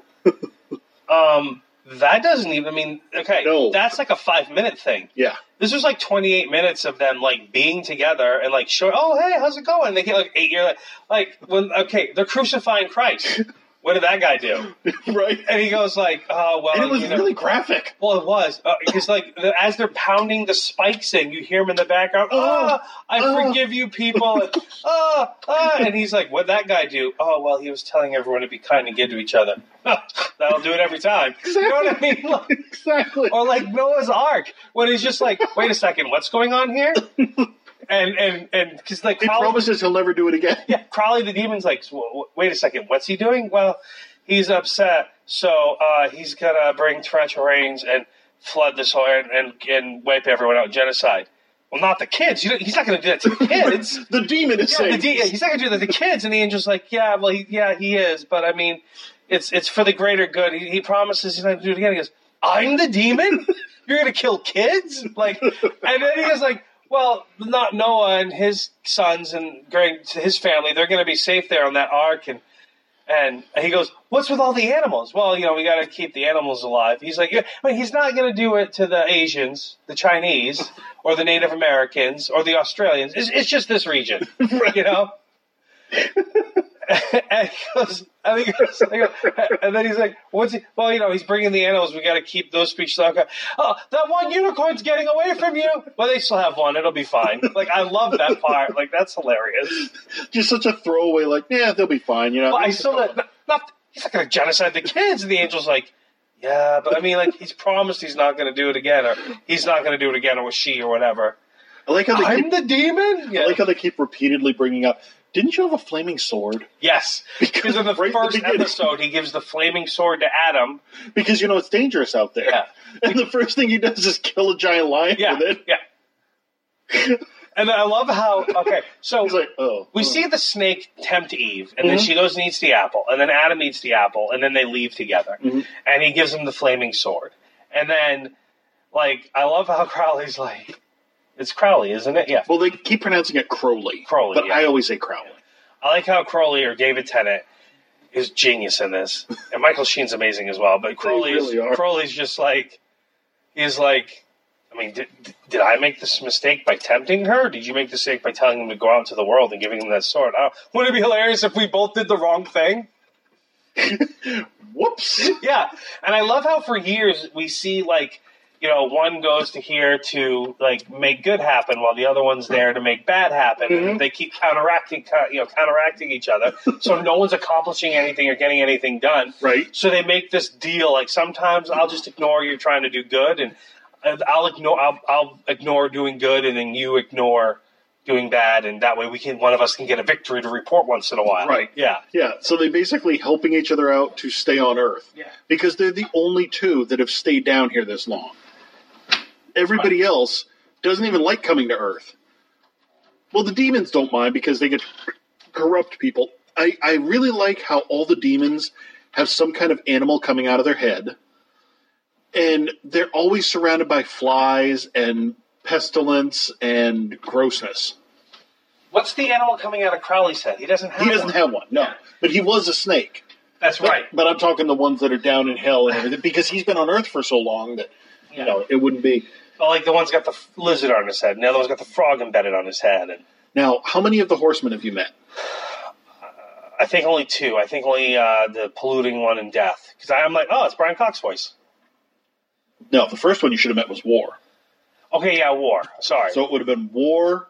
That doesn't even, I mean, okay, no. That's like a 5-minute thing. Yeah. This was like 28 minutes of them like being together and like showing, oh, hey, how's it going? And they get like 8 years, they're crucifying Christ. What did that guy do? Right. And he goes like, oh, well. And it was really graphic. Well, it was. Because like, as they're pounding the spikes in, you hear him in the background, I forgive you people. And, and he's like, what'd that guy do? Oh, well, he was telling everyone to be kind and good to each other. That'll do it every time. Exactly. You know what I mean? Like, exactly. Or like Noah's Ark, when he's just like, wait a second, what's going on here? And because like he promises he'll never do it again. Yeah, Crowley the demon's like, wait a second, what's he doing? Well, he's upset, so he's gonna bring torrential rains and flood this whole and wipe everyone out, genocide. Well, not the kids. He's not gonna do that to the kids. The demon is saying he's not gonna do that to the kids. And the angel's like, yeah, well, he is, but I mean, it's for the greater good. He promises he's not gonna do it again. He goes, I'm the demon. You're gonna kill kids, like, and then he goes like. Well, not Noah and his sons and his family. They're going to be safe there on that ark. And he goes, what's with all the animals? Well, we got to keep the animals alive. He's like, he's not going to do it to the Asians, the Chinese, or the Native Americans, or the Australians. It's just this region, and then he's like, what's he? Well, he's bringing the animals. We got to keep those species. Oh, that one unicorn's getting away from you. Well, they still have one. It'll be fine. Like, I love that part. Like, that's hilarious. Just such a throwaway. Like, yeah, they'll be fine. Well, I still he's not going to genocide the kids. And the angel's like, yeah, but I mean, like, he's promised he's not going to do it again, or he's not going to do it again, or she, or whatever. I like how I'm the demon. Yeah. I like how they keep repeatedly bringing up. Didn't you have a flaming sword? Yes. Because in the first episode, he gives the flaming sword to Adam. Because, it's dangerous out there. Yeah. And the first thing he does is kill a giant lion with it. Yeah. And I love how, so he's like, we see the snake tempt Eve, and then she goes and eats the apple, and then Adam eats the apple, and then they leave together. Mm-hmm. And he gives him the flaming sword. And then, like, I love how Crowley's like, it's Crowley, isn't it? Yeah. Well, they keep pronouncing it Crowley. But I always say Crowley. I like how Crowley or David Tennant is genius in this. And Michael Sheen's amazing as well. But Crowley's just like, he's like, I mean, did I make this mistake by tempting her? Did you make the mistake by telling him to go out into the world and giving him that sword? Wouldn't it be hilarious if we both did the wrong thing? Whoops. Yeah. And I love how for years we see, like, one goes to here to like make good happen, while the other one's there to make bad happen. Mm-hmm. And they keep counteracting each other, so no one's accomplishing anything or getting anything done. Right. So they make this deal. Like sometimes I'll just ignore you trying to do good, and I'll ignore doing good, and then you ignore doing bad, and that way one of us can get a victory to report once in a while. Right. Yeah. Yeah. So they basically helping each other out to stay on Earth. Yeah. Because they're the only two that have stayed down here this long. Everybody else doesn't even like coming to Earth. Well, the demons don't mind because they get corrupt people. I really like how all the demons have some kind of animal coming out of their head. And they're always surrounded by flies and pestilence and grossness. What's the animal coming out of Crowley's head? He doesn't have one, no. Yeah. But he was a snake. That's right. But I'm talking the ones that are down in hell and everything, because he's been on Earth for so long that, it wouldn't be... Well, like the one's got the lizard on his head, and the other one's got the frog embedded on his head. And now, how many of the horsemen have you met? I think only 2. I think only the polluting one and Death. Because I'm like, it's Brian Cox's voice. No, the first one you should have met was War. Okay, yeah, War. Sorry. So it would have been War,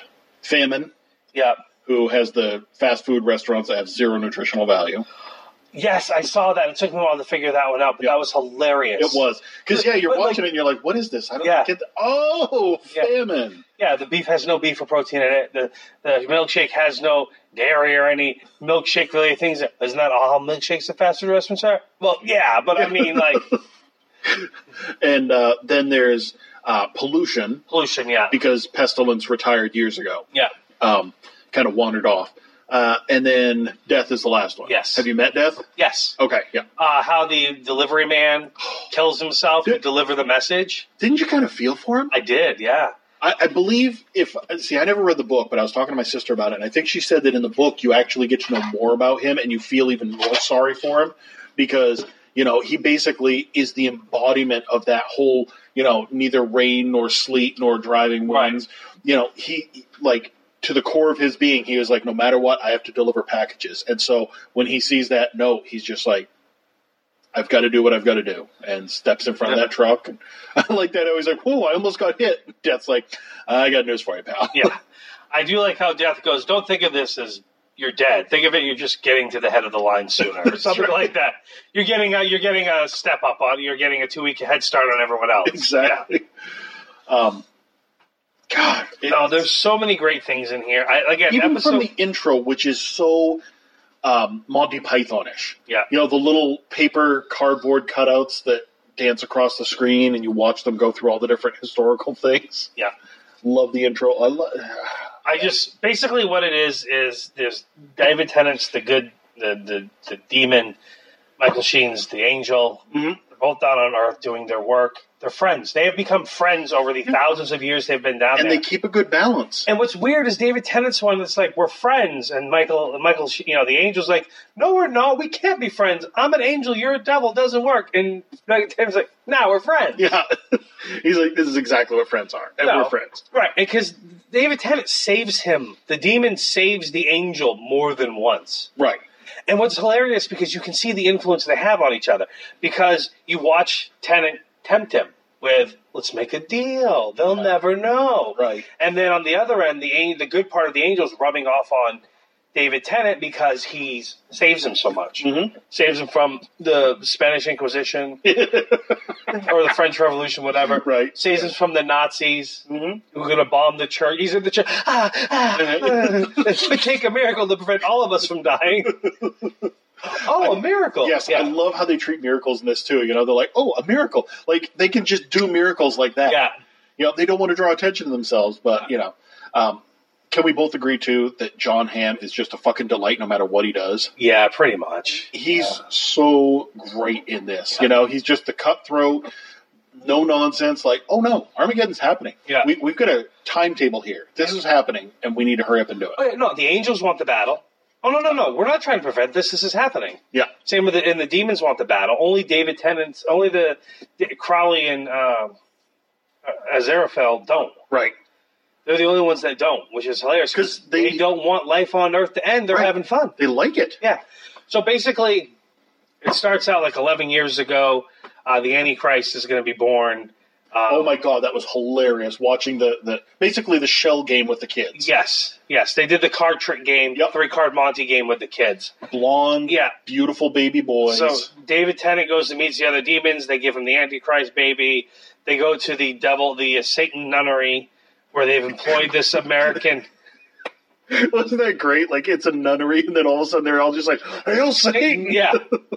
Famine. Yeah. Who has the fast food restaurants that have zero nutritional value. Yes, I saw that. It took me a while to figure that one out, but that was hilarious. It was. Because, you're watching it and you're like, what is this? I don't get the... Oh, famine. Yeah, the beef has no beef or protein in it. The milkshake has no dairy or any milkshake-related things. Isn't that all milkshakes at fast food restaurants are? Well, yeah, but I mean, like... And then there's pollution. Pollution, yeah. Because Pestilence retired years ago. Yeah. Kind of wandered off. And then Death is the last one. Yes. Have you met Death? Yes. Okay, yeah. How the delivery man kills himself to deliver the message. Didn't you kind of feel for him? I did, yeah. I believe I never read the book, but I was talking to my sister about it, and I think she said that in the book you actually get to know more about him and you feel even more sorry for him because, he basically is the embodiment of that whole, neither rain nor sleet nor driving winds. Right. He, to the core of his being, he was like, no matter what, I have to deliver packages. And so when he sees that note, he's just like, I've got to do what I've got to do, and steps in front of that truck. And I like that. I was like, whoa, I almost got hit. Death's like, I got news for you, pal. Yeah. I do like how Death goes, don't think of this as you're dead. Think of it, you're just getting to the head of the line sooner, or something like that. You're getting a step up on, you're getting a 2-week head start on everyone else. Exactly. Yeah. God. There's so many great things in here. Even from the intro, which is so... Monty Python-ish. Yeah. The little paper cardboard cutouts that dance across the screen and you watch them go through all the different historical things. Yeah. Love the intro. Basically what it is there's David Tennant's the good, the demon, Michael Sheen's the angel. Mm-hmm. They're both down on Earth doing their work. They're friends. They have become friends over the thousands of years they've been down there. And they keep a good balance. And what's weird is David Tennant's one that's like, we're friends. And Michael, the angel's like, no, we're not. We can't be friends. I'm an angel. You're a devil. It doesn't work. And David Tennant's like, nah, we're friends. Yeah. He's like, this is exactly what friends are. And we're friends. Right. Because David Tennant saves him. The demon saves the angel more than once. Right. And what's hilarious, because you can see the influence they have on each other. Because you watch Tennant tempt him with, let's make a deal. They'll never know. Right. And then on the other end, the good part of the angel's rubbing off on David Tennant because he saves him so much. Mm-hmm. Saves him from the Spanish Inquisition or the French Revolution, whatever. Right. Saves him from the Nazis who are going to bomb the church. He's in the church. It would take a miracle to prevent all of us from dying. A miracle. Yes, yeah. I love how they treat miracles in this, too. They're like, a miracle. Like, they can just do miracles like that. Yeah. They don't want to draw attention to themselves, but, can we both agree, too, that John Hamm is just a fucking delight no matter what he does? Yeah, pretty much. He's so great in this. He's just the cutthroat, no nonsense, like, oh, no, Armageddon's happening. Yeah. We've got a timetable here. This is happening, and we need to hurry up and do it. Oh, yeah, no, the angels want the battle. Oh, no. We're not trying to prevent this. This is happening. Yeah. Same with the demons want the battle. Only David Tennant, only the Crowley and Aziraphale don't. Right. They're the only ones that don't, which is hilarious because they don't want life on Earth to end. They're having fun. They like it. Yeah. So basically, it starts out like 11 years ago. The Antichrist is going to be born. Oh my God, that was hilarious! Watching basically the shell game with the kids. Yes. They did the card trick game, 3-card Monty game with the kids. Blonde, beautiful baby boys. So David Tennant goes to meet the other demons. They give him the Antichrist baby. They go to the Satan nunnery where they've employed this American. Wasn't that great? Like, it's a nunnery, and then all of a sudden they're all just like, "Hail Satan!" Yeah.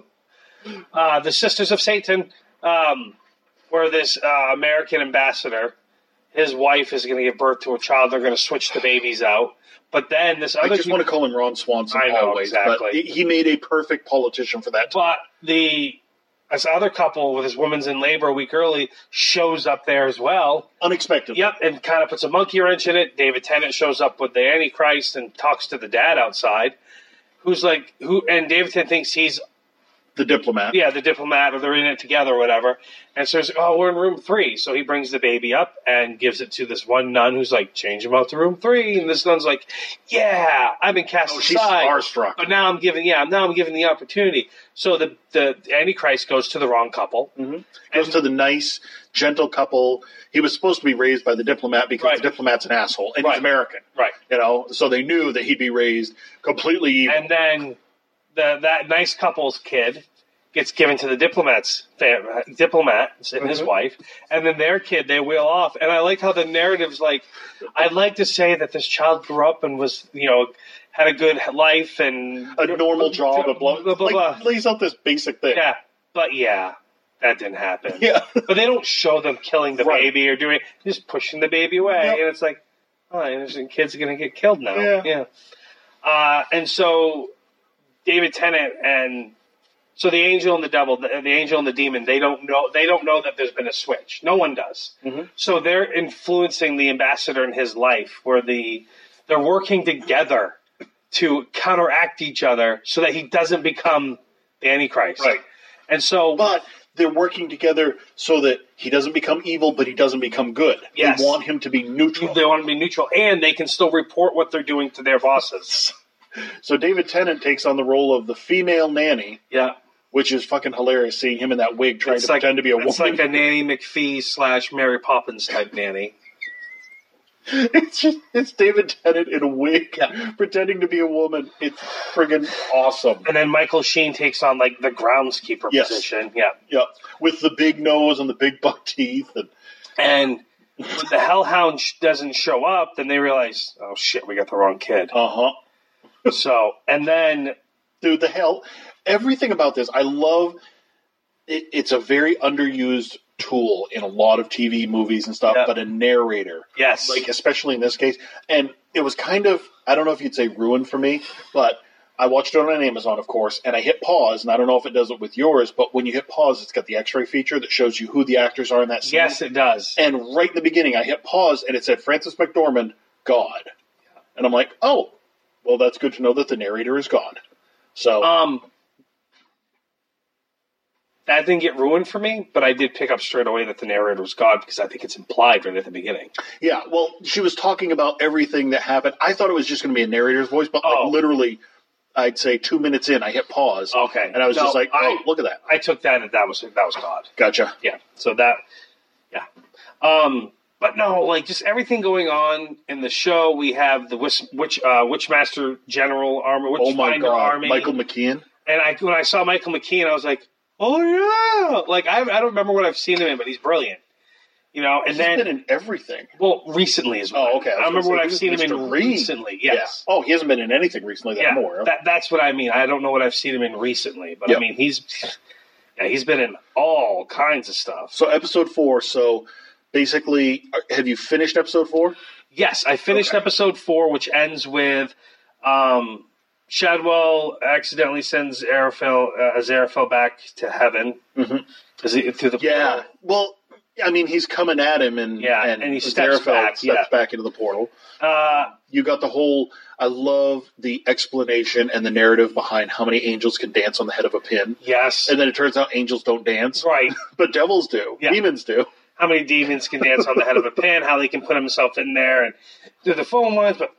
The Sisters of Satan. Where this American ambassador, his wife is going to give birth to a child. They're going to switch the babies out. But then this other... I just want to call him Ron Swanson always. Exactly. But he made a perfect politician for that time. But this other couple with his woman's in labor a week early shows up there as well. Unexpectedly. Yep, and kind of puts a monkey wrench in it. David Tennant shows up with the Antichrist and talks to the dad outside. And David Tennant thinks he's... The diplomat. Yeah, the diplomat, or they're in it together or whatever. And so he's like, we're in room 3. So he brings the baby up and gives it to this one nun who's like, change him out to room 3. And this nun's like, yeah, I've been cast aside. She's starstruck. But now I'm giving the opportunity. So the Antichrist goes to the wrong couple. Mm-hmm. Goes to the nice, gentle couple. He was supposed to be raised by the diplomat because the diplomat's an asshole. And he's American. Right. So they knew that he'd be raised completely evil. And then... that nice couple's kid gets given to the diplomat and his wife, and then their kid, they wheel off. And I like how the narrative's like, I'd like to say that this child grew up and was, had a good life and a normal job, blah, blah, blah. Lays out this basic thing. Yeah, but that didn't happen. Yeah. But they don't show them killing the Right. baby or just pushing the baby away. Yep. And it's like, oh, innocent kid's going to get killed now. Yeah. And so David Tennant and so the angel and the devil, the angel and the demon, they don't know that there's been a switch. No one does. Mm-hmm. So they're influencing the ambassador in his life where they're working together to counteract each other so that he doesn't become the Antichrist. Right. And so But they're working together so that he doesn't become evil, but he doesn't become good. Yes. They want him to be neutral. they want to be neutral, and they can still report what they're doing to their bosses. So David Tennant takes on the role of the female nanny, Yeah. which is fucking hilarious, seeing him in that wig trying to pretend to be a woman. It's like a Nanny McPhee / Mary Poppins type nanny. It's David Tennant in a wig, pretending to be a woman. It's friggin' awesome. And then Michael Sheen takes on like the groundskeeper Yes. position. Yeah. Yeah, with the big nose and the big buck teeth. And when the Hellhound doesn't show up, then they realize, oh shit, we got the wrong kid. So, and then Dude, everything about this, I love. It's a very underused tool in a lot of TV movies and stuff, Yep. but a narrator. Yes. Like, especially in this case. And it was kind of, I don't know if you'd say ruined for me, but I watched it on Amazon, of course, and I hit pause, and I don't know if it does it with yours, but when you hit pause, it's got the X-ray feature that shows you who the actors are in that scene. yes, it does. And right in the beginning, I hit pause, and it said Frances McDormand, God. And I'm like, oh, well, that's good to know that the narrator is God. So, That didn't get ruined for me, but I did pick up straight away that the narrator was God because I think it's implied right at the beginning. yeah, well, she was talking about everything that happened. I thought it was just going to be a narrator's voice, but Oh. like literally, I'd say 2 minutes in, I hit pause. Okay. And I was No, just like, oh, look at that. I took that was God. Gotcha. Yeah. So yeah. But no, like just everything going on in the show. We have the Witchmaster General Army, Oh my Witchfinder God. Army. Michael McKean. And when I saw Michael McKean, I was like, oh yeah. Like I don't remember what I've seen him in, but he's brilliant. And He's then been in everything. well, recently as well. Oh, okay. I remember what I've Mr. seen him in Reed. recently. Yes. Yeah. Oh, he hasn't been in anything recently that more. That's what I mean. I don't know what I've seen him in recently, but Yep. I mean he's been in all kinds of stuff. So episode 4, so basically, have you finished episode 4? Yes, I finished episode 4, which ends with Shadwell accidentally sends Aziraphale back to heaven through the Yeah. portal. Well, I mean, he's coming at him, and he steps Aziraphale back, back into the portal. Uh, You got the whole. I love the explanation and the narrative behind how many angels can dance on the head of a pin, yes, and then it turns out angels don't dance, right. but devils do, Yeah. demons do. How many demons can dance on the head of a pin? How they can put himself in there and do the phone lines, but.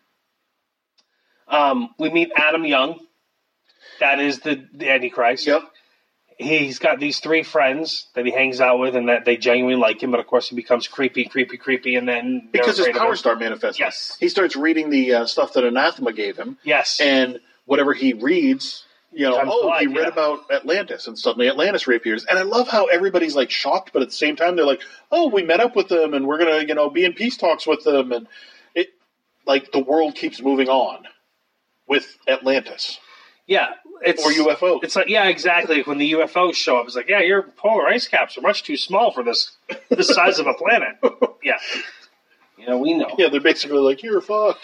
We meet Adam Young. That is the Antichrist. Yep. He's got these 3 friends that he hangs out with and that they genuinely like him, but of course he becomes creepy, and then... Because his they're afraid of power him. start manifesting. Yes. He starts reading the stuff that Anathema gave him, Yes. and whatever he reads, he Becomes alive, read yeah. about Atlantis, and suddenly Atlantis reappears. And I love how everybody's like shocked, but at the same time they're like, oh, we met up with them, and we're gonna, be in peace talks with them, and it, like, the world keeps moving on with Atlantis. Yeah. Or UFOs. It's like, yeah, exactly. When the UFOs show up, it's like, yeah, your polar ice caps are much too small for this size of a planet. Yeah. We know. Yeah, they're basically like, you're fucked.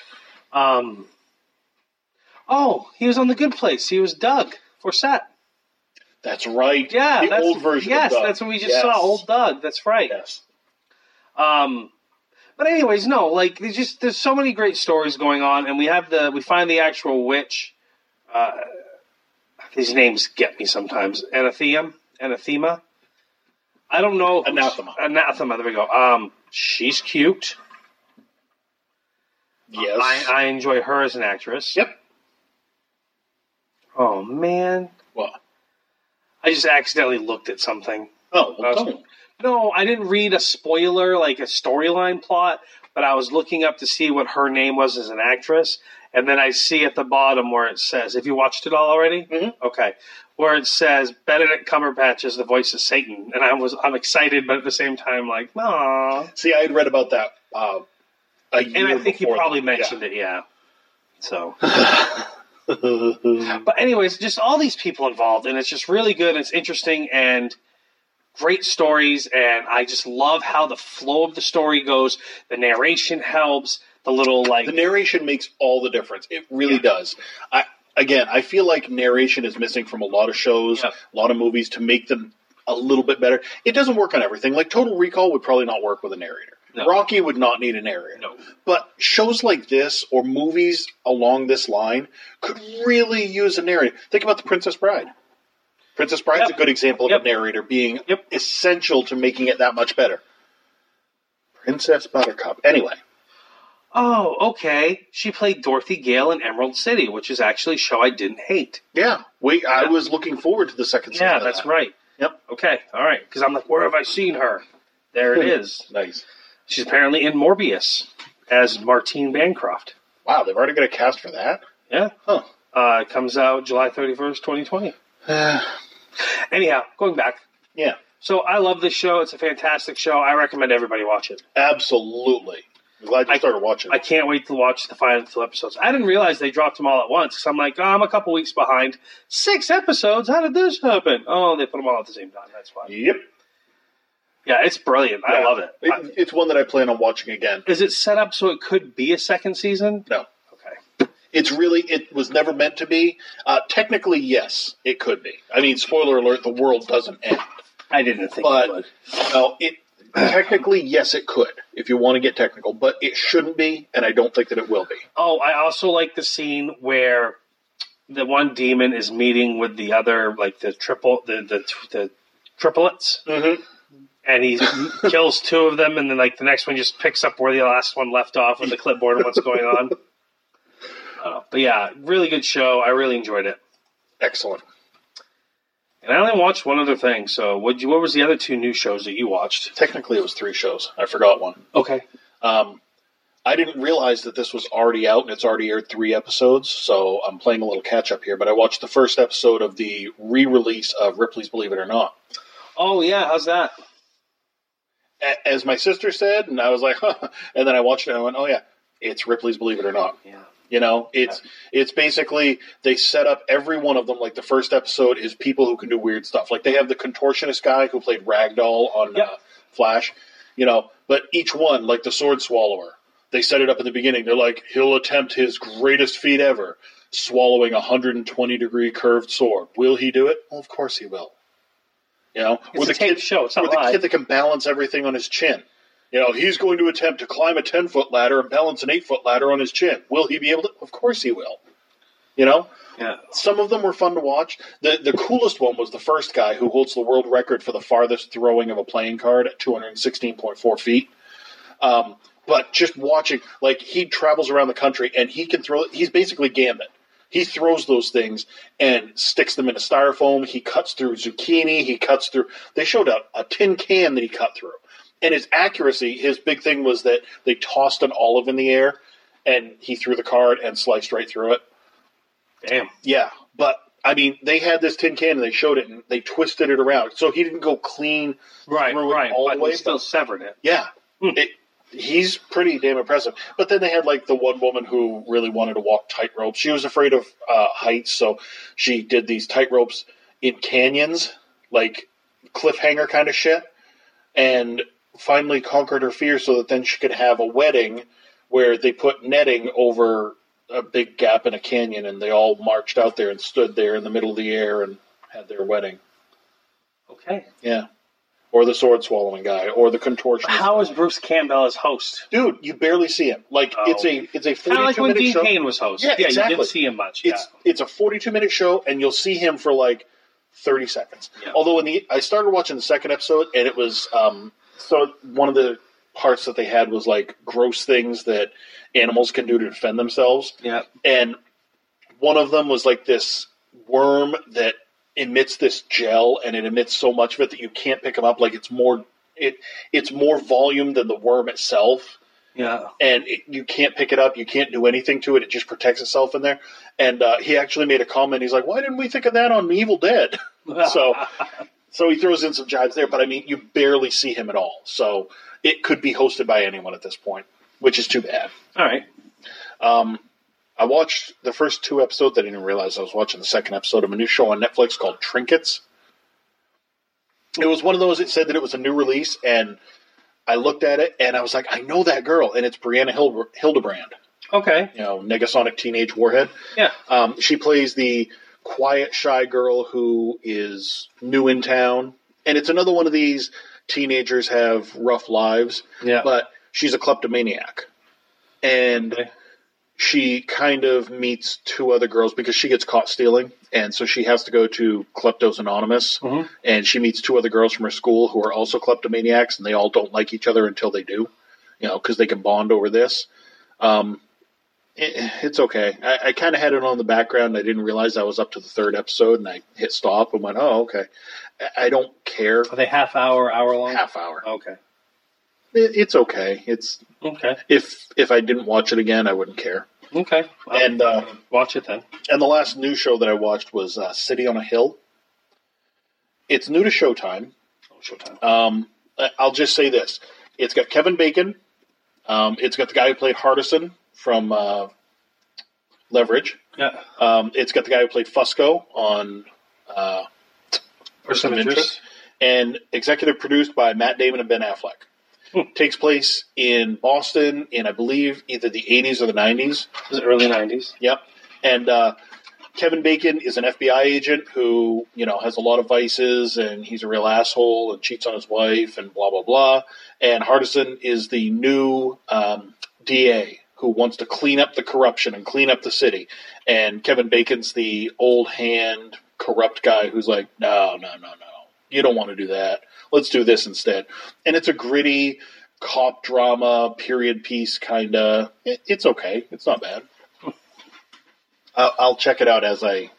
Oh, he was on The Good Place. He was Doug Forsett. That's right. Yeah. the old version Yes, of Doug. that's what we just saw. Old Doug. That's right. Yes. But anyways, no, like there's so many great stories going on, and we find the actual witch. These names get me sometimes. Anathema. I don't know. Anathema. There we go. She's cute. Yes. I enjoy her as an actress. Yep. Oh man. What? I just accidentally looked at something. Oh, well, don't. No, I didn't read a spoiler, like a storyline plot, but but I was looking up to see what her name was as an actress, and then I see at the bottom where it says, have you watched it all already? Mm-hmm. Okay. Where it says Benedict Cumberbatch is the voice of Satan, and I'm excited, but at the same time, like, aw. See, I had read about that a year. And I think you before probably that. mentioned it, yeah. So, but anyways, just all these people involved, and it's just really good. It's interesting and great stories, and I just love how the flow of the story goes. The narration helps. The little The narration makes all the difference. It really does. I feel like narration is missing from a lot of shows, a lot of movies to make them a little bit better. It doesn't work on everything. Like Total Recall would probably not work with a narrator. No. Rocky would not need a narrator. No. But shows like this or movies along this line could really use a narrator. Think about The Princess Bride. Princess Bride's a good example of a narrator being essential to making it that much better. Princess Buttercup. Anyway. Oh, okay. She played Dorothy Gale in Emerald City, which is actually a show I didn't hate. Yeah. I was looking forward to the second season. Yeah, that's right. Yep. Okay, all right. Because I'm like, where have I seen her? There it is. Nice. She's apparently in Morbius as Martine Bancroft. Wow, they've already got a cast for that? Yeah. Huh. It comes out July 31st, 2020. Anyhow, going back. Yeah. So I love this show. It's a fantastic show. I recommend everybody watch it. Absolutely. I'm glad you started watching. I can't wait to watch the final 2 episodes. I didn't realize they dropped them all at once because I'm like, I'm a couple weeks behind. 6 episodes? How did this happen? Oh, they put them all at the same time. That's fine. Yep. Yeah, it's brilliant. I love it. It's one that I plan on watching again. Is it set up so it could be a second season? No. Okay. It was never meant to be. Technically, yes, it could be. I mean, spoiler alert, the world doesn't end. I didn't think it would. No, technically, yes, it could, if you want to get technical, but it shouldn't be, and I don't think that it will be. Oh, I also like the scene where the one demon is meeting with the other, like the triplets. Mm-hmm. And he kills 2 of them, and then like the next one just picks up where the last one left off with the clipboard and what's going on. But yeah, really good show. I really enjoyed it. Excellent. And I only watched one other thing. So what was the other 2 new shows that you watched? Technically, it was 3 shows. I forgot one. Okay. I didn't realize that this was already out, and it's already aired 3 episodes, so I'm playing a little catch-up here. But I watched the first episode of the re-release of Ripley's Believe It or Not. Oh, yeah. How's that? As my sister said, and I was like, huh. And then I watched it and I went, oh yeah, it's Ripley's Believe It or Not. Yeah. You know, it's basically, they set up every one of them, like the first episode is people who can do weird stuff. Like they have the contortionist guy who played Ragdoll on Flash, you know, but each one, like the Sword Swallower, they set it up at the beginning. They're like, he'll attempt his greatest feat ever, swallowing a 120-degree curved sword. Will he do it? Well, of course he will. You know, it's a taped show. It's not live. The kid that can balance everything on his chin. You know, he's going to attempt to climb a 10-foot ladder and balance an 8-foot ladder on his chin. Will he be able to? Of course he will. You know? Yeah. Some of them were fun to watch. The coolest one was the first guy who holds the world record for the farthest throwing of a playing card at 216.4 feet. But just watching, like, he travels around the country and he can throw, he's basically Gambit. He throws those things and sticks them in a styrofoam. He cuts through zucchini. They showed a tin can that he cut through. And his accuracy, his big thing was that they tossed an olive in the air and he threw the card and sliced right through it. Damn. Yeah. But, I mean, they had this tin can and they showed it and they twisted it around. So he didn't go clean through it all the way. But he still severed it. Yeah. He's pretty damn impressive. But then they had, like, the one woman who really wanted to walk tightrope. She was afraid of heights, so she did these tightropes in canyons, like cliffhanger kind of shit, and finally conquered her fear so that then she could have a wedding where they put netting over a big gap in a canyon, and they all marched out there and stood there in the middle of the air and had their wedding. Okay. Yeah. Or the sword swallowing guy, or the contortionist. How is Bruce Campbell as host? Dude, you barely see him. Like it's a 42-minute show. Kind of like when Dean Cain was host. Yeah, exactly. You didn't see him much. It's a 42-minute show, and you'll see him for like 30 seconds. Yeah. Although I started watching the second episode, and it was so one of the parts that they had was like gross things that animals can do to defend themselves. Yeah, and one of them was like this worm that emits this gel, and it emits so much of it that you can't pick them up. Like it's more volume than the worm itself, Yeah. And you can't pick it up. You can't do anything to it. It just protects itself in there. And he actually made a comment. He's like, why didn't we think of that on Evil Dead? So he throws in some jibes there. But, I mean, you barely see him at all. So it could be hosted by anyone at this point, which is too bad. All right. I watched the first 2 episodes. I didn't realize I was watching the second episode of a new show on Netflix called Trinkets. It was one of those that said that it was a new release, and I looked at it, and I was like, I know that girl, and it's Brianna Hildebrand. Okay. You know, Negasonic Teenage Warhead. Yeah. She plays the quiet, shy girl who is new in town, and it's another one of these teenagers have rough lives, but she's a kleptomaniac. And she kind of meets 2 other girls because she gets caught stealing, and so she has to go to Kleptos Anonymous, and she meets 2 other girls from her school who are also kleptomaniacs, and they all don't like each other until they do, you know, because they can bond over this. It's okay. I kind of had it on the background. I didn't realize I was up to the 3rd episode, and I hit stop and went, oh, okay. I don't care. Are they half hour, hour long? Half hour. Okay. It's okay. It's okay. If I didn't watch it again, I wouldn't care. Okay. And watch it then. And the last new show that I watched was City on a Hill. It's new to Showtime. Oh, Showtime. I'll just say this: it's got Kevin Bacon. It's got the guy who played Hardison from Leverage. Yeah. It's got the guy who played Fusco on Person of Interest, and executive produced by Matt Damon and Ben Affleck. Takes place in Boston in, I believe, either the 80s or the 90s. Is it early 90s? Yep. And Kevin Bacon is an FBI agent who, you know, has a lot of vices, and he's a real asshole and cheats on his wife and blah, blah, blah. And Hardison is the new DA who wants to clean up the corruption and clean up the city. And Kevin Bacon's the old hand corrupt guy who's like, no. You don't want to do that. Let's do this instead. And it's a gritty cop drama, period piece kind of. It's okay. It's not bad. I'll check it out as I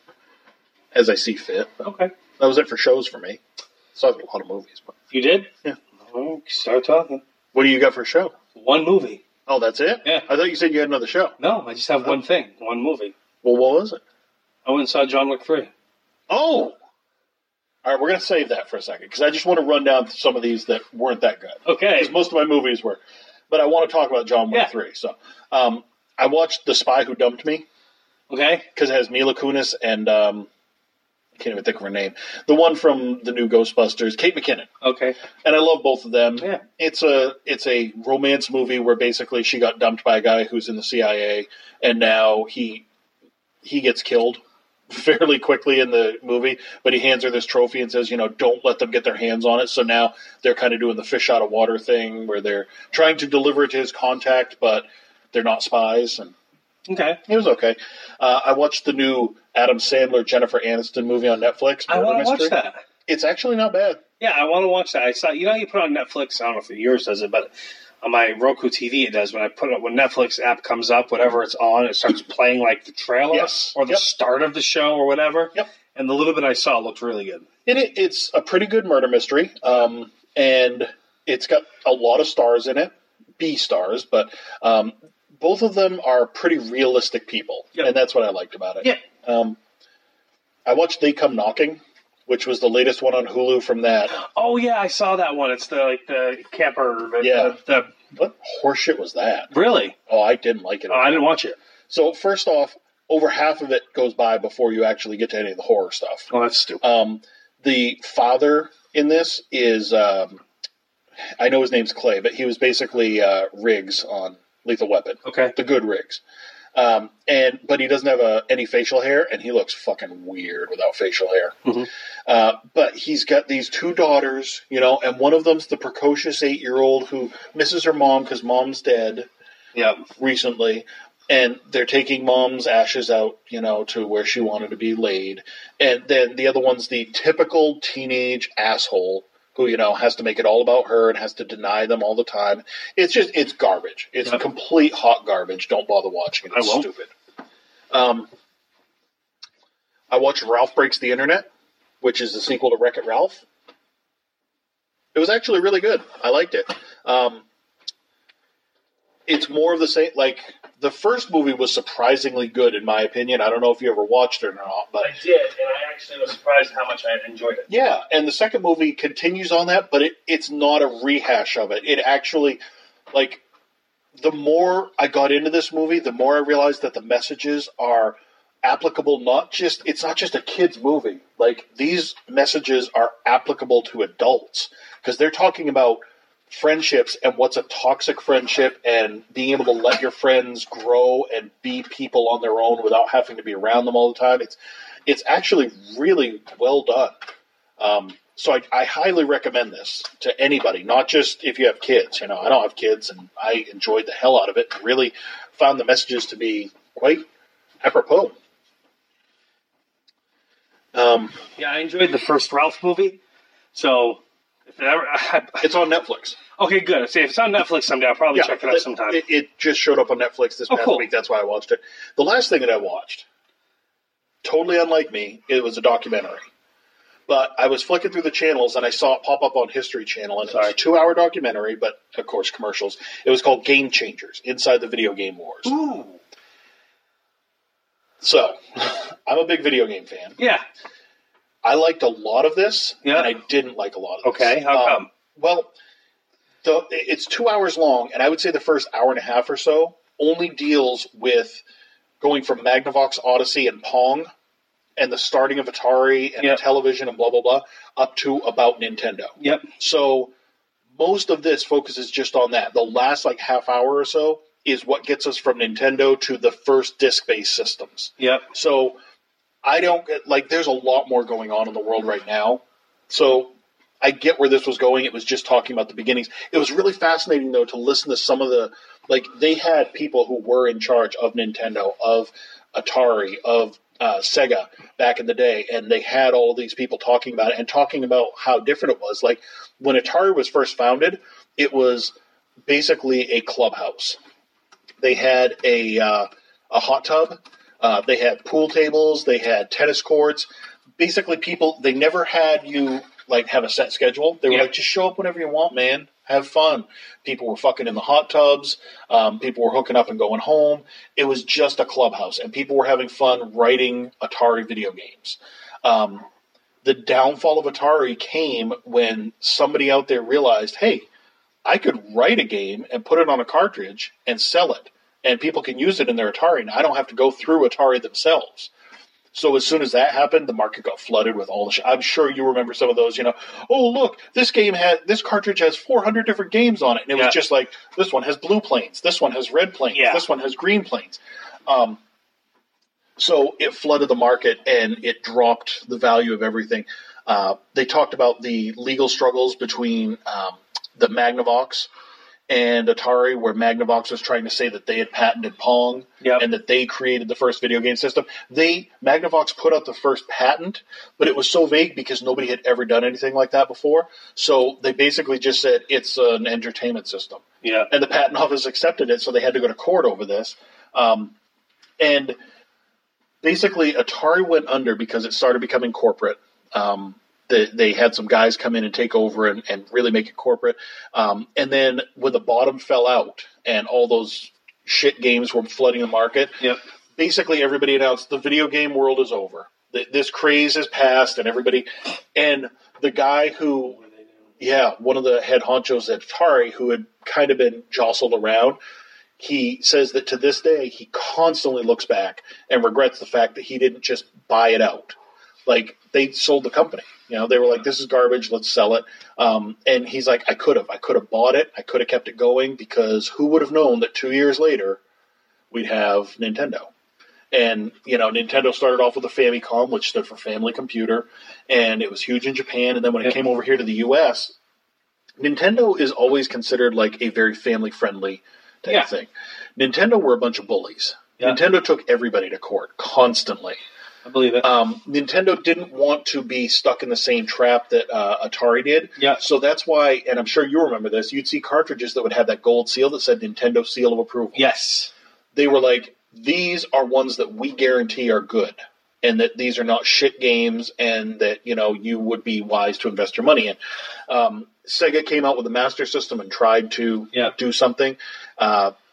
see fit. Okay. That was it for shows for me. Saw a lot of movies. But. You did? Yeah. Well, start talking. What do you got for a show? One movie. Oh, that's it? Yeah. I thought you said you had another show. No, I just have one thing. One movie. Well, what was it? I went and saw John Wick 3. Oh! All right, we're going to save that for a second, because I just want to run down some of these that weren't that good. Okay. Because most of my movies were. But I want to talk about John Wick 3. So, I watched The Spy Who Dumped Me. Okay. Because it has Mila Kunis and, I can't even think of her name, the one from the new Ghostbusters, Kate McKinnon. Okay. And I love both of them. Yeah. It's a romance movie where basically she got dumped by a guy who's in the CIA, and now he gets killed fairly quickly in the movie, but he hands her this trophy and says, you know, don't let them get their hands on it. So now they're kind of doing the fish out of water thing where they're trying to deliver it to his contact, but they're not spies. And okay. It was okay. I watched the new Adam Sandler, Jennifer Aniston movie on Netflix. I want to watch that. It's actually not bad. Yeah, I want to watch that. I saw, you know, you put it on Netflix. I don't know if yours does it, but on my Roku TV it does. When Netflix app comes up, whatever it's on, it starts playing like the trailer or the start of the show or whatever. Yep. And the little bit I saw looked really good. It's a pretty good murder mystery, and it's got a lot of stars in it, B stars, but both of them are pretty realistic people, and that's what I liked about it. Yeah. I watched They Come Knocking, which was the latest one on Hulu from that. Oh yeah, I saw that one. It's the camper. What horseshit was that? Really? Oh, I didn't like it. Oh, I didn't watch it. So first off, over half of it goes by before you actually get to any of the horror stuff. Oh, that's stupid. The father in this is, I know his name's Clay, but he was basically Riggs on Lethal Weapon. Okay. The good Riggs. But he doesn't have any facial hair, and he looks fucking weird without facial hair. Mm-hmm. But he's got these 2 daughters, you know, and one of them's the precocious 8-year-old who misses her mom because mom's dead. Yeah. Recently. And they're taking mom's ashes out, you know, to where she wanted to be laid. And then the other one's the typical teenage asshole who, you know, has to make it all about her and has to deny them all the time. It's garbage. It's complete hot garbage. Don't bother watching it. It's stupid. I watched Ralph Breaks the Internet, which is the sequel to Wreck-It Ralph. It was actually really good. I liked it. it's more of the same. Like, the first movie was surprisingly good, in my opinion. I don't know if you ever watched it or not. But I did, and I actually was surprised how much I enjoyed it. yeah, and the second movie continues on that, but it's not a rehash of it. It actually, like, the more I got into this movie, the more I realized that the messages are applicable. It's not just a kid's movie. Like, these messages are applicable to adults because they're talking about friendships and what's a toxic friendship and being able to let your friends grow and be people on their own without having to be around them all the time. It's actually really well done. So I highly recommend this to anybody, not just if you have kids. I don't have kids, and I enjoyed the hell out of it and really found the messages to be quite apropos. Yeah, I enjoyed the first Ralph movie. So, if it ever, it's on Netflix. Okay, good. See, if it's on Netflix someday, I'll probably check it out sometime. It just showed up on Netflix this past week. That's why I watched it. The last thing that I watched, totally unlike me, it was a documentary. But I was flicking through the channels, and I saw it pop up on History Channel, and it was a 2-hour documentary, but, of course, commercials. It was called Game Changers, Inside the Video Game Wars. Ooh. So, I'm a big video game fan. Yeah. I liked a lot of this, and I didn't like a lot of this. Okay, how come? Well, it's 2 hours long, and I would say the first hour and a half or so only deals with going from Magnavox Odyssey and Pong and the starting of Atari and television and blah, blah, blah, up to about Nintendo. Yep. So most of this focuses just on that. The last, half hour or so is what gets us from Nintendo to the first disc-based systems. Yep. So I don't get, there's a lot more going on in the world right now. So I get where this was going. It was just talking about the beginnings. It was really fascinating, though, to listen to some of the, they had people who were in charge of Nintendo, of Atari, of Sega back in the day, and they had all of these people talking about it and talking about how different it was. Like, when Atari was first founded, it was basically a clubhouse. They had a hot tub. They had pool tables. They had tennis courts. Basically, people, they never had you, have a set schedule. They were just show up whenever you want, man. Have fun. People were fucking in the hot tubs. People were hooking up and going home. It was just a clubhouse, and people were having fun writing Atari video games. The downfall of Atari came when somebody out there realized, hey, I could write a game and put it on a cartridge and sell it, and people can use it in their Atari, and I don't have to go through Atari themselves. So as soon as that happened, the market got flooded with all the I'm sure you remember some of those, oh, look, this cartridge has 400 different games on it. And it was just this one has blue planes, this one has red planes, this one has green planes. So it flooded the market, and it dropped the value of everything. They talked about the legal struggles between the Magnavox and Atari, where Magnavox was trying to say that they had patented Pong and that they created the first video game system. Magnavox put out the first patent, but it was so vague because nobody had ever done anything like that before. So they basically just said it's an entertainment system. Yeah. And the patent office accepted it, so they had to go to court over this. And basically Atari went under because it started becoming corporate. They had some guys come in and take over and really make it corporate. And then when the bottom fell out and all those shit games were flooding the market, basically everybody announced the video game world is over. This craze has passed, and the guy who, one of the head honchos at Atari, who had kind of been jostled around, he says that to this day he constantly looks back and regrets the fact that he didn't just buy it out. They sold the company. They were like, this is garbage, let's sell it. And he's like, I could have bought it. I could have kept it going, because who would have known that 2 years later we'd have Nintendo. And, Nintendo started off with a Famicom, which stood for Family Computer, and it was huge in Japan. And then when it came over here to the U.S., Nintendo is always considered a very family-friendly type of thing. Nintendo were a bunch of bullies. Yeah. Nintendo took everybody to court constantly. I believe it. Nintendo didn't want to be stuck in the same trap that Atari did. Yeah. So that's why, and I'm sure you remember this, you'd see cartridges that would have that gold seal that said Nintendo Seal of Approval. Yes. They were like, these are ones that we guarantee are good, and that these are not shit games, and that, you would be wise to invest your money in. Sega came out with a Master System and tried to do something.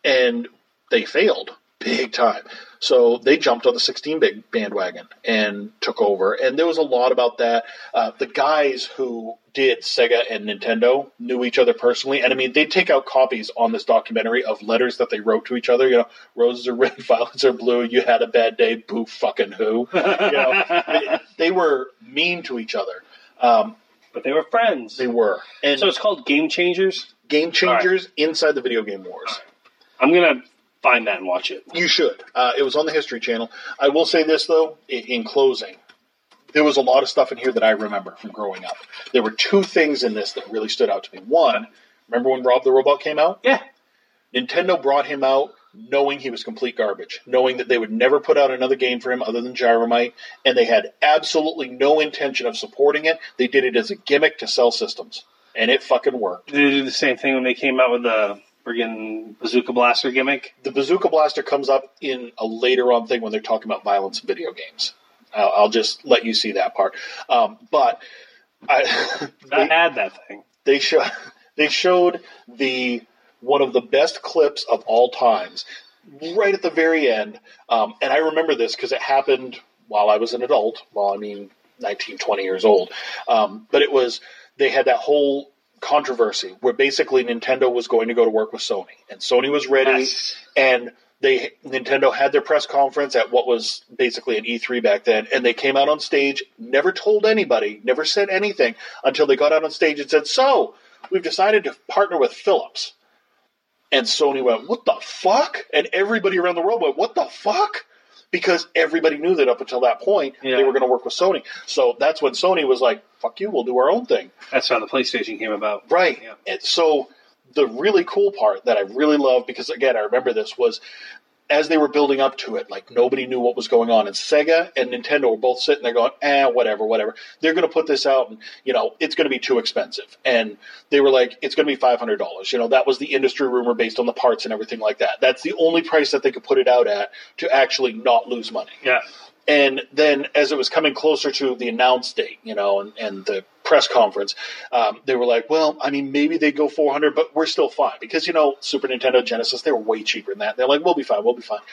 and they failed big time. So they jumped on the 16-bit bandwagon and took over. And there was a lot about that. The guys who did Sega and Nintendo knew each other personally. And I mean, they'd take out copies on this documentary of letters that they wrote to each other. You know, roses are red, violets are blue. You had a bad day. Boo fucking who. You know, they were mean to each other. But they were friends. They were. And so it's called Game Changers? Game Changers inside the Video Game Wars. Right. I'm going to find that and watch it. You should. It was on the History Channel. I will say this, though, in closing. There was a lot of stuff in here that I remember from growing up. There were two things in this that really stood out to me. One, remember when Rob the Robot came out? Yeah. Nintendo brought him out knowing he was complete garbage, knowing that they would never put out another game for him other than Gyromite, and they had absolutely no intention of supporting it. They did it as a gimmick to sell systems, and it fucking worked. Did they do the same thing when they came out with the friggin' Bazooka Blaster gimmick? The Bazooka Blaster comes up in a later on thing when they're talking about violence in video games. I'll just let you see that part. But I had that thing. They showed one of the best clips of all times right at the very end. And I remember this because it happened while I was an adult. Well, I mean, 19, 20 years old. But they had that whole controversy where basically Nintendo was going to go to work with Sony. And Sony was ready. Yes. And Nintendo had their press conference at what was basically an E3 back then, and they came out on stage, never told anybody, never said anything, until they got out on stage and said, so, we've decided to partner with Philips. And Sony went, what the fuck? And everybody around the world went, what the fuck? Because everybody knew that up until that point, they were going to work with Sony. So that's when Sony was like, fuck you, we'll do our own thing. That's how the PlayStation came about. Right. Yeah. And so the really cool part that I really loved, because again, I remember this, was as they were building up to it, like nobody knew what was going on. And Sega and Nintendo were both sitting there going, whatever. They're going to put this out and, it's going to be too expensive. And they were like, it's going to be $500. That was the industry rumor based on the parts and everything like that. That's the only price that they could put it out at to actually not lose money. Yeah. And then as it was coming closer to the announce date, and the press conference, they were like, well, I mean, maybe they go $400, but we're still fine. Because, Super Nintendo, Genesis, they were way cheaper than that. They're like, we'll be fine.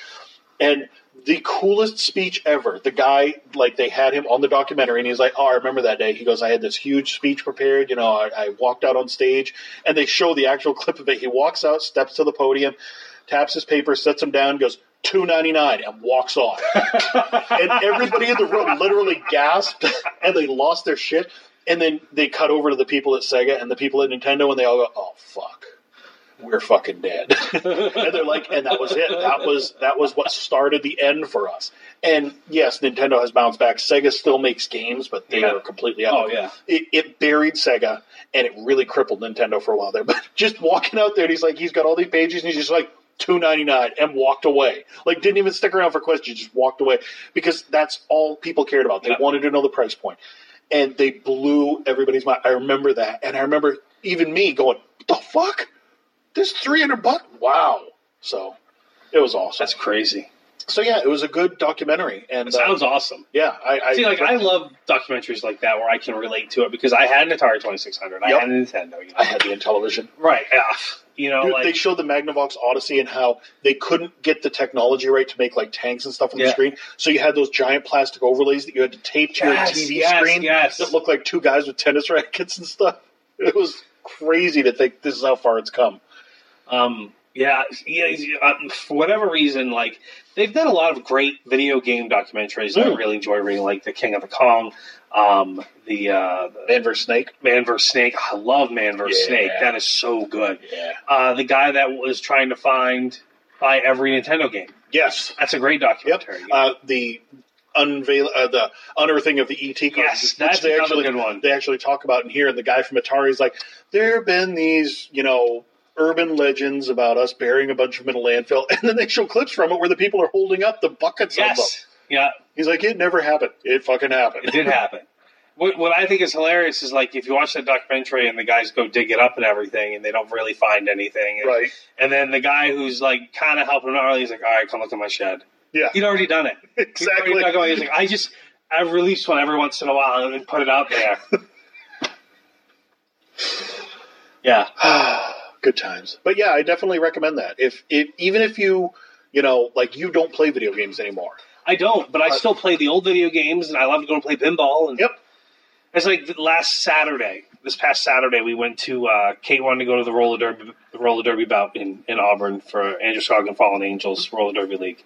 And the coolest speech ever, the guy, like, they had him on the documentary, and he's like, oh, I remember that day. He goes, I had this huge speech prepared. I walked out on stage, and they show the actual clip of it. He walks out, steps to the podium, taps his paper, sets him down, goes, $2.99 and walks off. And everybody in the room literally gasped and they lost their shit. And then they cut over to the people at Sega and the people at Nintendo and they all go, oh, fuck. We're fucking dead. And they're like, and that was it. That was what started the end for us. And yes, Nintendo has bounced back. Sega still makes games, but they are completely out. Oh, yeah. It buried Sega and it really crippled Nintendo for a while there. But just walking out there, and he's got all these pages and he's just like, $2.99 and walked away. Like, didn't even stick around for questions, just walked away. Because that's all people cared about. They wanted to know the price point. And they blew everybody's mind. I remember that. And I remember even me going, what the fuck? This $300? Wow. So, it was awesome. That's crazy. So, yeah, it was a good documentary. And it sounds awesome. Yeah. I love documentaries like that where I can relate to it because I had an Atari 2600. I had a Nintendo. I had the Intellivision. Right. Yeah. Dude, they showed the Magnavox Odyssey and how they couldn't get the technology right to make like tanks and stuff on the screen. So you had those giant plastic overlays that you had to tape to your TV screen that looked like two guys with tennis rackets and stuff. It was crazy to think this is how far it's come. For whatever reason, like they've done a lot of great video game documentaries that I really enjoy reading, like the King of the Kong, the Man vs. Snake. Man vs. Snake. I love Man vs. Snake. That is so good. Yeah. The guy that was trying to buy every Nintendo game. Yes, that's a great documentary. Yep. The unearthing of the ET cards. Yes, that's another good one. They actually talk about in here, and the guy from Atari is like, there have been these, urban legends about us burying a bunch of them in a landfill, and then they show clips from it where the people are holding up the buckets of them. Yeah. He's like, it never happened. It fucking happened. It did happen. What I think is hilarious is, like, if you watch that documentary and the guys go dig it up and everything and they don't really find anything. Right. And then the guy who's, like, kind of helping them out, he's like, all right, come look at my shed. Yeah. He'd already done it. Exactly. He's like, I release one every once in a while and put it out there. Yeah. Good times. But yeah, I definitely recommend that. Even if you like you don't play video games anymore. I don't, but I still play the old video games, and I love to go and play pinball. And Yep. It's like this past Saturday, we went to, Kate wanted to go to the roller derby bout in Auburn for Androscoggin and Fallen Angels roller derby league.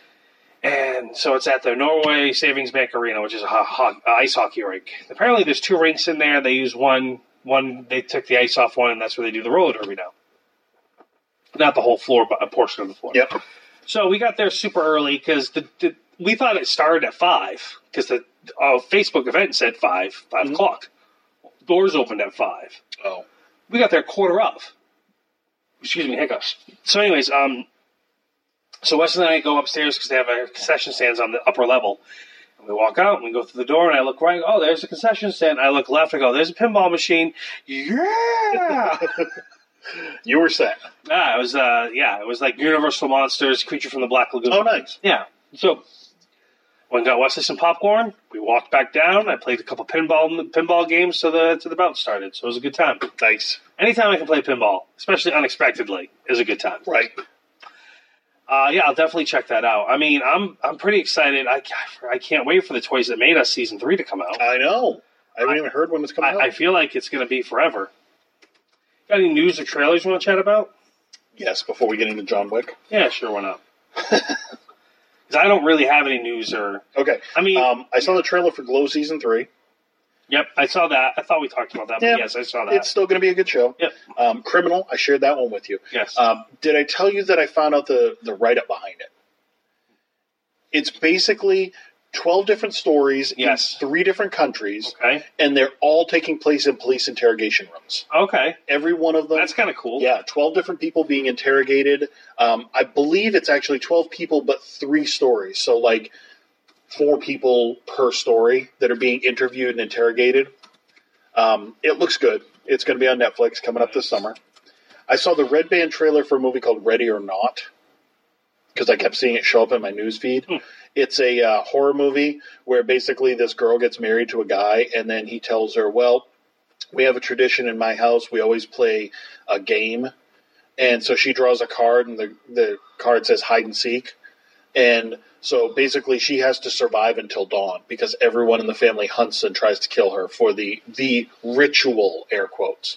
And so it's at the Norway Savings Bank Arena, which is a ice hockey rink. Apparently there's 2 rinks in there. They use one, they took the ice off one, and that's where they do the roller derby now. Not the whole floor, but a portion of the floor. Yep. So we got there super early because we thought it started at 5 because the Facebook event said 5 o'clock. Doors opened at 5. Oh. We got there quarter of. Excuse me, hiccups. So anyways, so Wes and I go upstairs because they have a concession stands on the upper level. And we walk out and we go through the door and I look right. Oh, there's a concession stand. I look left. I go, there's a pinball machine. Yeah. You were set. It was like Universal Monsters, Creature from the Black Lagoon. Oh, nice. Yeah. So when got Wesley some popcorn, we walked back down. I played a couple pinball games to the bout started. So it was a good time. Nice. Anytime I can play pinball, especially unexpectedly, is a good time. Right. I'll definitely check that out. I mean, I'm pretty excited. I can't wait for the Toys That Made Us Season 3 to come out. I know. I haven't even heard when it's coming out. I feel like it's going to be forever. Got any news or trailers you want to chat about? Yes, before we get into John Wick. Yeah, sure, why not? Because I don't really have any news or... Okay. I mean... I saw the trailer for Glow Season 3. Yep, I saw that. I thought we talked about that, but yes, I saw that. It's still going to be a good show. Yep. Criminal, I shared that one with you. Yes. Did I tell you that I found out the write-up behind it? It's basically 12 different stories in 3 different countries, and they're all taking place in police interrogation rooms. Okay. Every one of them. That's kind of cool. Yeah, 12 different people being interrogated. I believe it's actually 12 people, but 3 stories. So, 4 people per story that are being interviewed and interrogated. It looks good. It's going to be on Netflix coming up this summer. I saw the Red Band trailer for a movie called Ready or Not because I kept seeing it show up in my news feed. It's a horror movie where basically this girl gets married to a guy and then he tells her, well, we have a tradition in my house. We always play a game. And so she draws a card and the card says hide and seek. And so basically she has to survive until dawn because everyone in the family hunts and tries to kill her for the ritual, air quotes.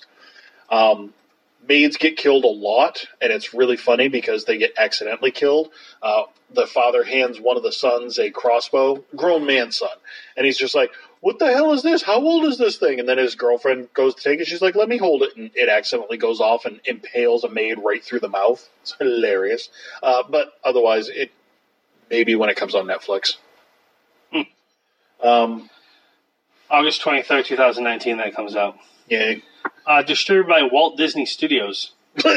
Maids get killed a lot, and it's really funny because they get accidentally killed. The father hands one of the sons a crossbow, grown man son, and he's just like, what the hell is this? How old is this thing? And then his girlfriend goes to take it. She's like, let me hold it. And it accidentally goes off and impales a maid right through the mouth. It's hilarious. But otherwise, it maybe when it comes on Netflix. August 23rd, 2019, that comes out. Yay. Distributed by Walt Disney Studios.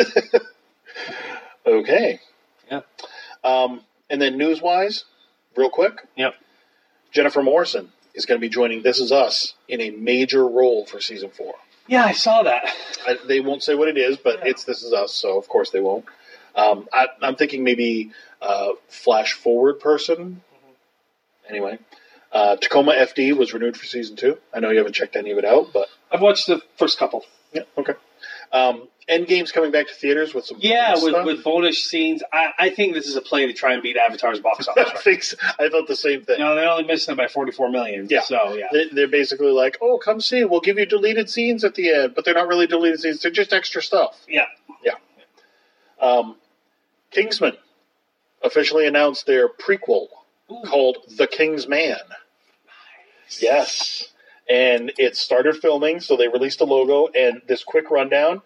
Okay. Yeah. And then news-wise, real quick. Yep. Jennifer Morrison is going to be joining This Is Us in a major role for Season 4. Yeah, I saw that. They won't say what it is, but it's This Is Us, so of course they won't. I'm thinking maybe flash forward person. Anyway. Tacoma FD was renewed for Season 2. I know you haven't checked any of it out, but... I've watched the first couple. Yeah, okay. Endgame's coming back to theaters with some with bonus scenes. I think this is a play to try and beat Avatar's box office. I thought the same thing. No, they're only missing it by $44 million. Yeah. So, yeah. They're basically like, oh, come see, we'll give you deleted scenes at the end, but they're not really deleted scenes, they're just extra stuff. Yeah. Yeah. Kingsman officially announced their prequel called The King's Man. Nice. Yes. And it started filming, so they released a logo, and this quick rundown,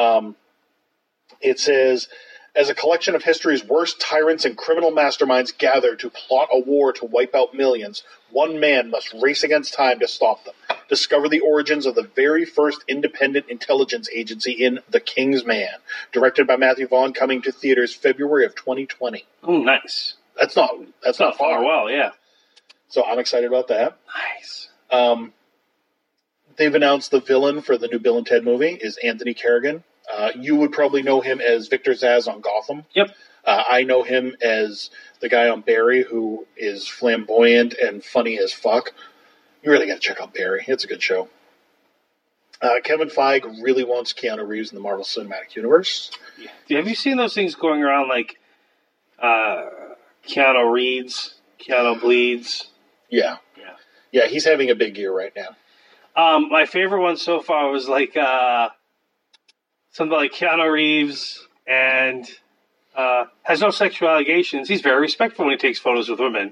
it says, as a collection of history's worst tyrants and criminal masterminds gather to plot a war to wipe out millions, one man must race against time to stop them. Discover the origins of the very first independent intelligence agency in The King's Man, directed by Matthew Vaughn, coming to theaters February of 2020. Oh, nice. That's not far. Well, yeah. So I'm excited about that. Nice. They've announced the villain for the new Bill and Ted movie is Anthony Carrigan. You would probably know him as Victor Zsasz on Gotham. Yep. I know him as the guy on Barry who is flamboyant and funny as fuck. You really got to check out Barry. It's a good show. Kevin Feige really wants Keanu Reeves in the Marvel Cinematic Universe. Yeah. Have you seen those things going around like Keanu reads, Keanu bleeds? Yeah. Yeah, he's having a big year right now. My favorite one so far was like something like Keanu Reeves and has no sexual allegations. He's very respectful when he takes photos with women.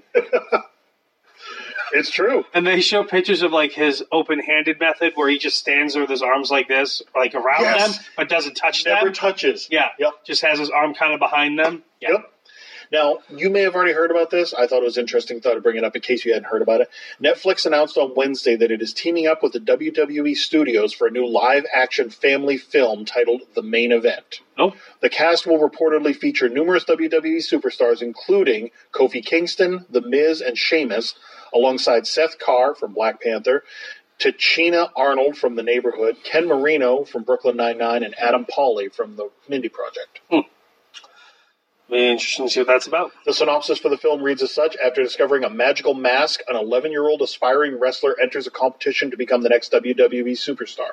It's true. And they show pictures of like his open-handed method where he just stands there with his arms like this, like around them, but doesn't touch them. Never touches. Yeah. Yep. Just has his arm kind of behind them. Yeah. Yep. Now, you may have already heard about this. I thought it was interesting. Thought I'd bring it up in case you hadn't heard about it. Netflix announced on Wednesday that it is teaming up with the WWE Studios for a new live-action family film titled The Main Event. Oh. The cast will reportedly feature numerous WWE superstars, including Kofi Kingston, The Miz, and Sheamus, alongside Seth Carr from Black Panther, Tachina Arnold from The Neighborhood, Ken Marino from Brooklyn Nine-Nine, and Adam Pawley from The Mindy Project. Be interesting to see what that's about. The synopsis for the film reads as such: after discovering a magical mask, an 11-year-old aspiring wrestler enters a competition to become the next WWE superstar.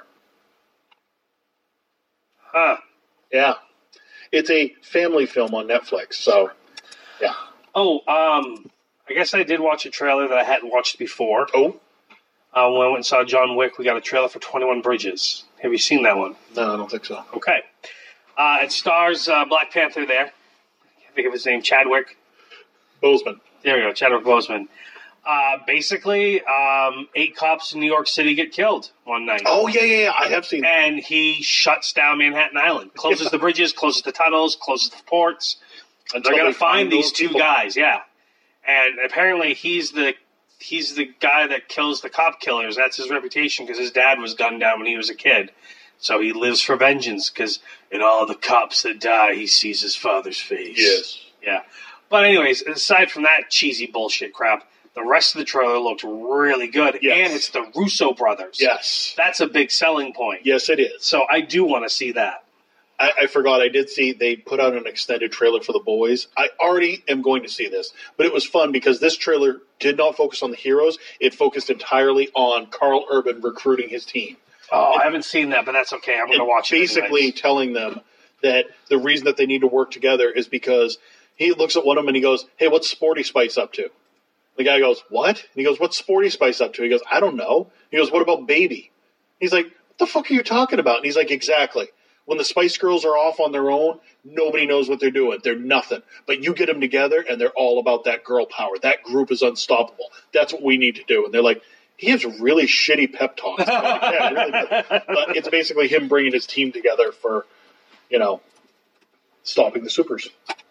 Huh. Yeah. It's a family film on Netflix, so, yeah. Oh, I guess I did watch a trailer that I hadn't watched before. Oh? When I went and saw John Wick, we got a trailer for 21 Bridges. Have you seen that one? No, I don't think so. Okay. It stars Black Panther there. I think of his name, Chadwick Boseman. There we go, Chadwick Boseman. Basically, 8 cops in New York City get killed one night. Oh, yeah, I have seen that. And he shuts down Manhattan Island, closes the bridges, closes the tunnels, closes the ports. And they're going to find these 2 guys, yeah. And apparently he's the guy that kills the cop killers. That's his reputation because his dad was gunned down when he was a kid. So he lives for vengeance because in all the cops that die, he sees his father's face. Yes. Yeah. But anyways, aside from that cheesy bullshit crap, the rest of the trailer looked really good. Yes. And it's the Russo brothers. Yes. That's a big selling point. Yes, it is. So I do want to see that. I forgot. I did see they put out an extended trailer for The Boys. I already am going to see this. But it was fun because this trailer did not focus on the heroes. It focused entirely on Carl Urban recruiting his team. Oh, I haven't seen that, but that's okay. I'm going to watch it. Basically anyways. telling them that the reason that they need to work together is because he looks at one of them and he goes, "Hey, what's Sporty Spice up to?" The guy goes, "What?" And he goes, "What's Sporty Spice up to?" He goes, "I don't know." He goes, "What about Baby?" He's like, "What the fuck are you talking about?" And he's like, "Exactly. When the Spice Girls are off on their own, nobody knows what they're doing. They're nothing. But you get them together, and they're all about that girl power. That group is unstoppable. That's what we need to do." And they're like, he has really shitty pep talks. Like, yeah, really good. But it's basically him bringing his team together for, stopping the supers.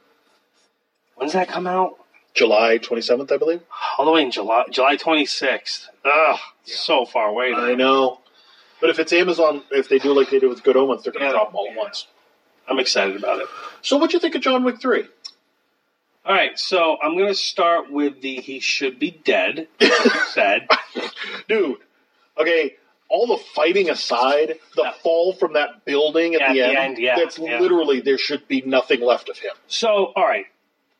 When's that come out? July 27th, I believe. All the way in July 26th. Ugh, so far away. I know. But if it's Amazon, if they do like they did with Good Omens, they're going to drop them all at once. I'm excited about it. So what'd you think of John Wick 3? All right, so I'm going to start with the he should be dead, like you said. Dude, okay, all the fighting aside, the fall from that building at the end, that's literally, there should be nothing left of him. So, all right.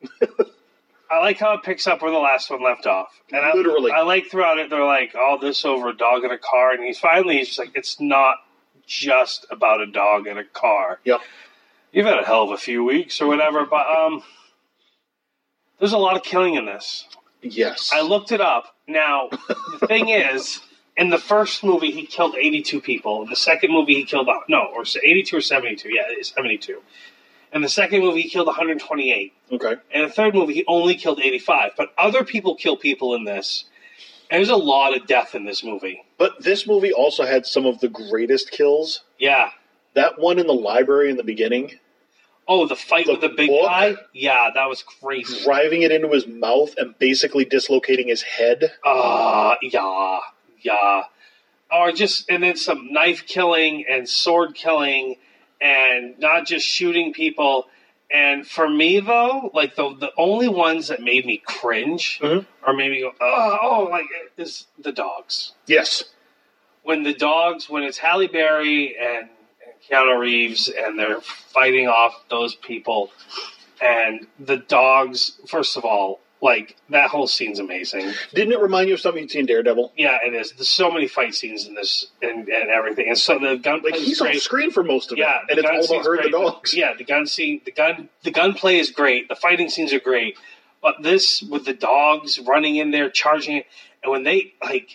I like how it picks up where the last one left off. And Literally. I like throughout it, they're like, oh, this over a dog in a car. And he's just like, it's not just about a dog in a car. Yep. You've had a hell of a few weeks or whatever, but there's a lot of killing in this. Yes. I looked it up. Now, the thing is, in the first movie, he killed 82 people. In the second movie, he killed, 82 or 72. Yeah, 72. In the second movie, he killed 128. Okay. In the third movie, he only killed 85. But other people kill people in this. And there's a lot of death in this movie. But this movie also had some of the greatest kills. Yeah. That one in the library in the beginning. Oh, the fight with the big guy? Yeah, that was crazy. Driving it into his mouth and basically dislocating his head. Yeah. Or and then some knife killing and sword killing and not just shooting people. And for me, though, like the only ones that made me cringe or made me go, is the dogs. Yes. When it's Halle Berry and Keanu Reeves and they're fighting off those people and the dogs, first of all, Like, that whole scene's amazing. Didn't it remind you of something you'd seen in Daredevil? Yeah, it is. There's so many fight scenes in this and everything. And so the gunplay is he's great. on the screen for most of it. Yeah, And it's all about her and the dogs. Yeah, the gun scene, the gunplay is great. The fighting scenes are great. But this, with the dogs running in there, charging, and when they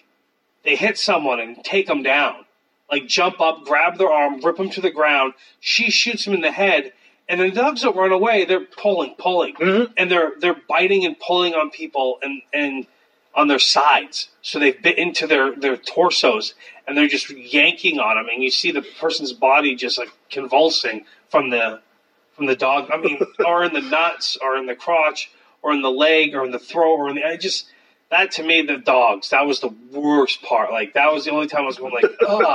hit someone and take them down, like jump up, grab their arm, rip them to the ground, she shoots him in the head, and then the dogs don't run away. They're pulling, Mm-hmm. and they're biting and pulling on people and on their sides. So they've bit into their torsos, and they're just yanking on them, and you see the person's body just like convulsing from the dog. I mean, or in the nuts, or in the crotch, or in the leg, or in the throat, or in the that to me, the dogs, that was the worst part. Like, that was the only time I was going like,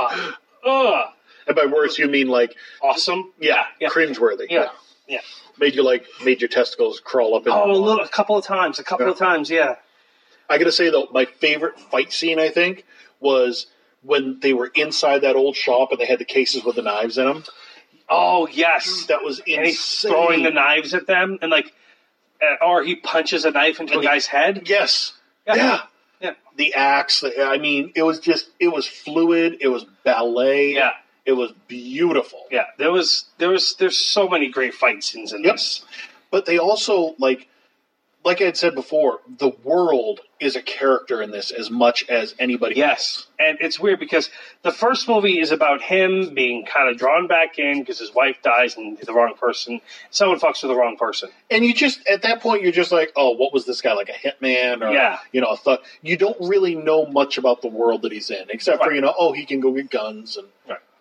ugh. And by worse, you mean like Awesome? Yeah, cringeworthy. Yeah. Made your testicles crawl up in A couple of times, yeah. I gotta say though, my favorite fight scene, I think, was when they were inside that old shop and they had the cases with the knives in them. Oh, yes. That was insane. And he's throwing the knives at them, and or he punches a knife into a guy's head. Yes. Yeah. The axe. I mean, it was fluid. It was ballet. Yeah. It was beautiful. Yeah. There's so many great fight scenes in this. But they also, like I had said before, the world is a character in this as much as anybody else. And it's weird because the first movie is about him being kind of drawn back in because his wife dies and the wrong person. Someone fucks with the wrong person. And you just, at that point, you're just like, oh, what was this guy, like a hitman? Or, a thug? You don't really know much about the world that he's in, except for, he can go get guns. And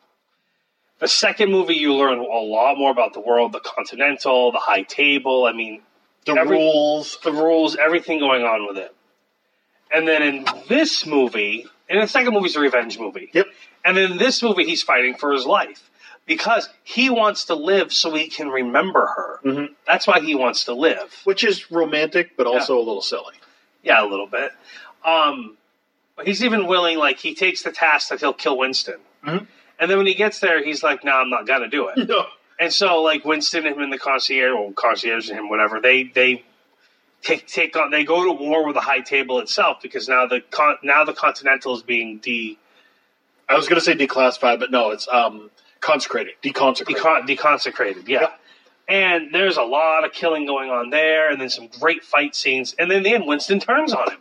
The second movie, you learn a lot more about the world, the Continental, the High Table. I mean, the rules, everything going on with it. And then in this movie, and the second movie's a revenge movie. Yep. And in this movie, he's fighting for his life because he wants to live so he can remember her. Mm-hmm. That's why he wants to live. Which is romantic, but also a little silly. Yeah, a little bit. But he's even willing, he takes the task that he'll kill Winston. Mm-hmm. And then when he gets there, he's like, no, I'm not going to do it. No. And so, Winston and him and the concierge and him, whatever, they take on. They go to war with the High Table itself because now the Continental is being I was going to say declassified, but no, it's consecrated, deconsecrated. Deconsecrated, yeah. And there's a lot of killing going on there, and then some great fight scenes. And then in the end, Winston turns on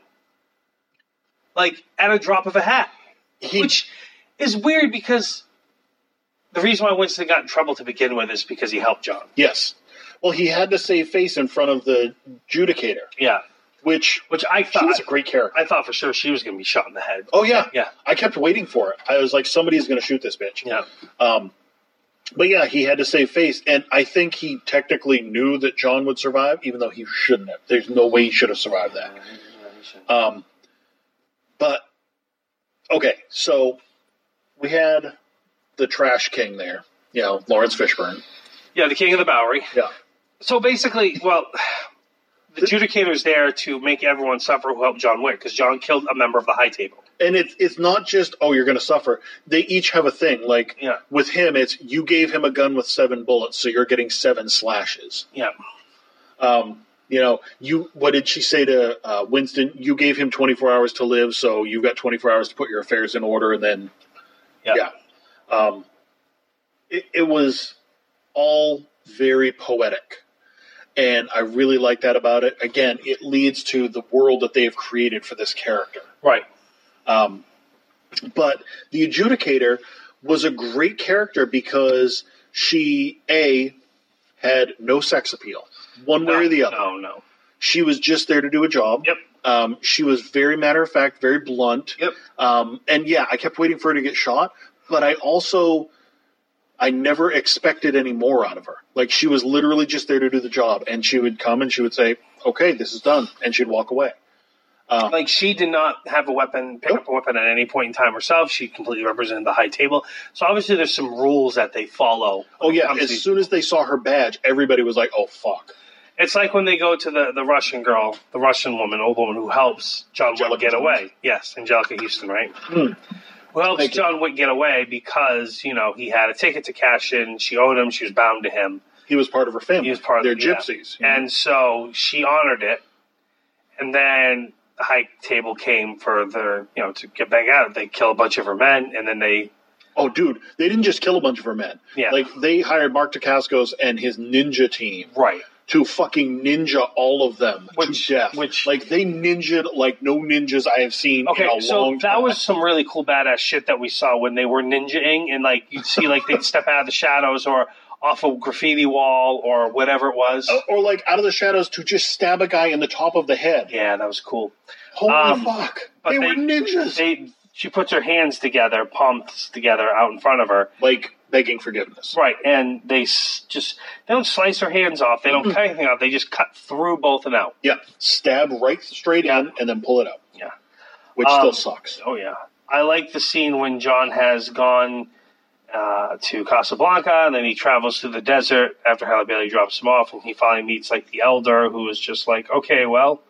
him, at a drop of a hat, which is weird because. The reason why Winston got in trouble to begin with is because he helped John. Yes. Well, he had to save face in front of the Judicator. Yeah. Which I thought... She was a great character. I thought for sure she was going to be shot in the head. Oh, yeah. Yeah. I kept waiting for it. I was like, somebody's going to shoot this bitch. Yeah. But yeah, he had to save face, and I think he technically knew that John would survive, even though he shouldn't have. There's no way he should have survived that. But, okay, so we had... the trash king there, Lawrence Fishburne. Yeah, the king of the Bowery. Yeah. So basically, the Judicator's there to make everyone suffer who helped John Wick, because John killed a member of the High Table. And it's not just, you're going to suffer. They each have a thing. With him, it's you gave him a gun with 7 bullets, so you're getting 7 slashes. Yeah. What did she say to Winston? You gave him 24 hours to live, so you've got 24 hours to put your affairs in order, and then... Yeah. It was all very poetic, and I really like that about it. Again, it leads to the world that they have created for this character. Right. But the Adjudicator was a great character because she, had no sex appeal, one way or the other. No. She was just there to do a job. Yep. She was very matter of fact, very blunt. Yep. And yeah, I kept waiting for her to get shot, but I never expected any more out of her. She was literally just there to do the job, and she would come and she would say, okay, this is done, and she'd walk away. She did not have a weapon, pick up a weapon at any point in time herself. She completely represented the High Table. So obviously there's some rules that they follow. Oh yeah, as soon as they saw her badge, everybody was like, oh fuck. It's like when they go to the Russian girl, the Russian woman, old woman who helps John Wick get away. Yes, Angelica Houston, right? Who helps John Wick get away because, he had a ticket to cash in. She owed him. She was bound to him. He was part of her family. He was part of They're gypsies. And so she honored it. And then the High Table came for to get back at it. They kill a bunch of her men, and then they... Oh, dude, they didn't just kill a bunch of her men. Yeah. Like, they hired Mark Dacascos and his ninja team. Right. To fucking ninja all of them to death. Like, they ninja'd like no ninjas I have seen in a long time. So that was some really cool badass shit that we saw when they were ninjaing, and, like, you'd see, like, they'd step out of the shadows or off a graffiti wall or whatever it was. Or, like, out of the shadows to just stab a guy in the top of the head. Yeah, that was cool. Holy fuck. They were ninjas. She puts her hands together, palms together out in front of her. Like, begging forgiveness. Right, and they don't slice her hands off. They don't cut anything off. They just cut through both and out. Yeah, stab right straight in and then pull it out. Yeah. Which still sucks. Oh, yeah. I like the scene when John has gone to Casablanca, and then he travels through the desert after Halle Bailey drops him off, and he finally meets, like, the elder, who is just like, okay, well,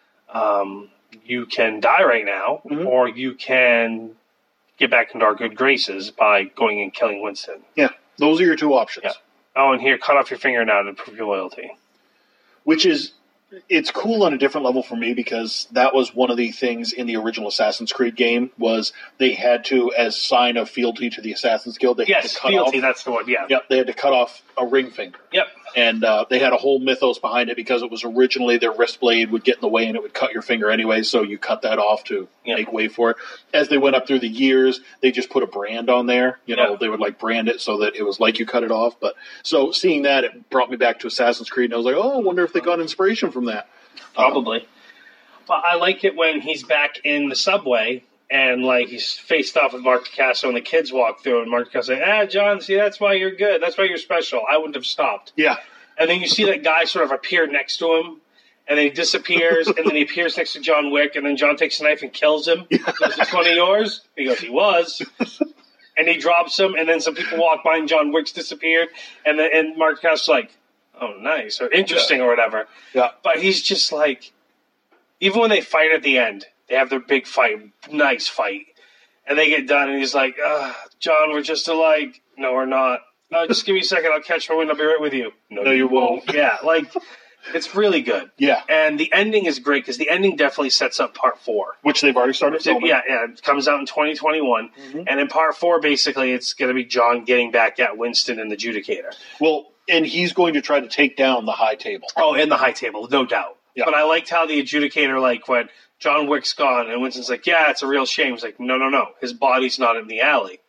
you can die right now, or you can get back into our good graces by going and killing Winston. Yeah, those are your two options. Yeah. Oh, and here, cut off your finger now to prove your loyalty. Which is, it's cool on a different level for me, because that was one of the things in the original Assassin's Creed game, was they had to, as sign of fealty to the Assassin's Guild, they had to cut fealty, off, that's the one, yeah. Yep, they had to cut off a ring finger. Yep. And they had a whole mythos behind it, because it was originally their wrist blade would get in the way and it would cut your finger anyway, so you cut that off to make way for it. As they went up through the years, they just put a brand on there. They would like brand it so that it was like you cut it off. But so seeing that, it brought me back to Assassin's Creed, and I was like, oh, I wonder if they got inspiration from that. Probably. But I like it when he's back in the subway and, like, he's faced off with Mark Picasso and the kids walk through, and Mark Picasso says, John, see, that's why you're good. That's why you're special. I wouldn't have stopped. Yeah. And then you see that guy sort of appear next to him, and then he disappears, and then he appears next to John Wick, and then John takes a knife and kills him. He goes, is this one of yours? He goes, he was. And he drops him, and then some people walk by, and John Wick's disappeared, and Mark Picasso's like, oh, nice, or interesting, or whatever. Yeah. But he's just like, even when they fight at the end, they have their big fight, nice fight, and they get done, and he's like, John, we're just alike. No, we're not. Just give me a second, I'll catch my wind, I'll be right with you. No, you won't. Yeah, like, it's really good. Yeah. And the ending is great, because the ending definitely sets up part 4. Which they've already started filming. Yeah, it comes out in 2021. And in part 4, basically, it's going to be John getting back at Winston and the Judicator. Well, and he's going to try to take down the High Table. Oh, and the High Table, no doubt. Yeah. But I liked how the Adjudicator, like, when John Wick's gone, and Winston's like, yeah, it's a real shame. He's like, no. His body's not in the alley.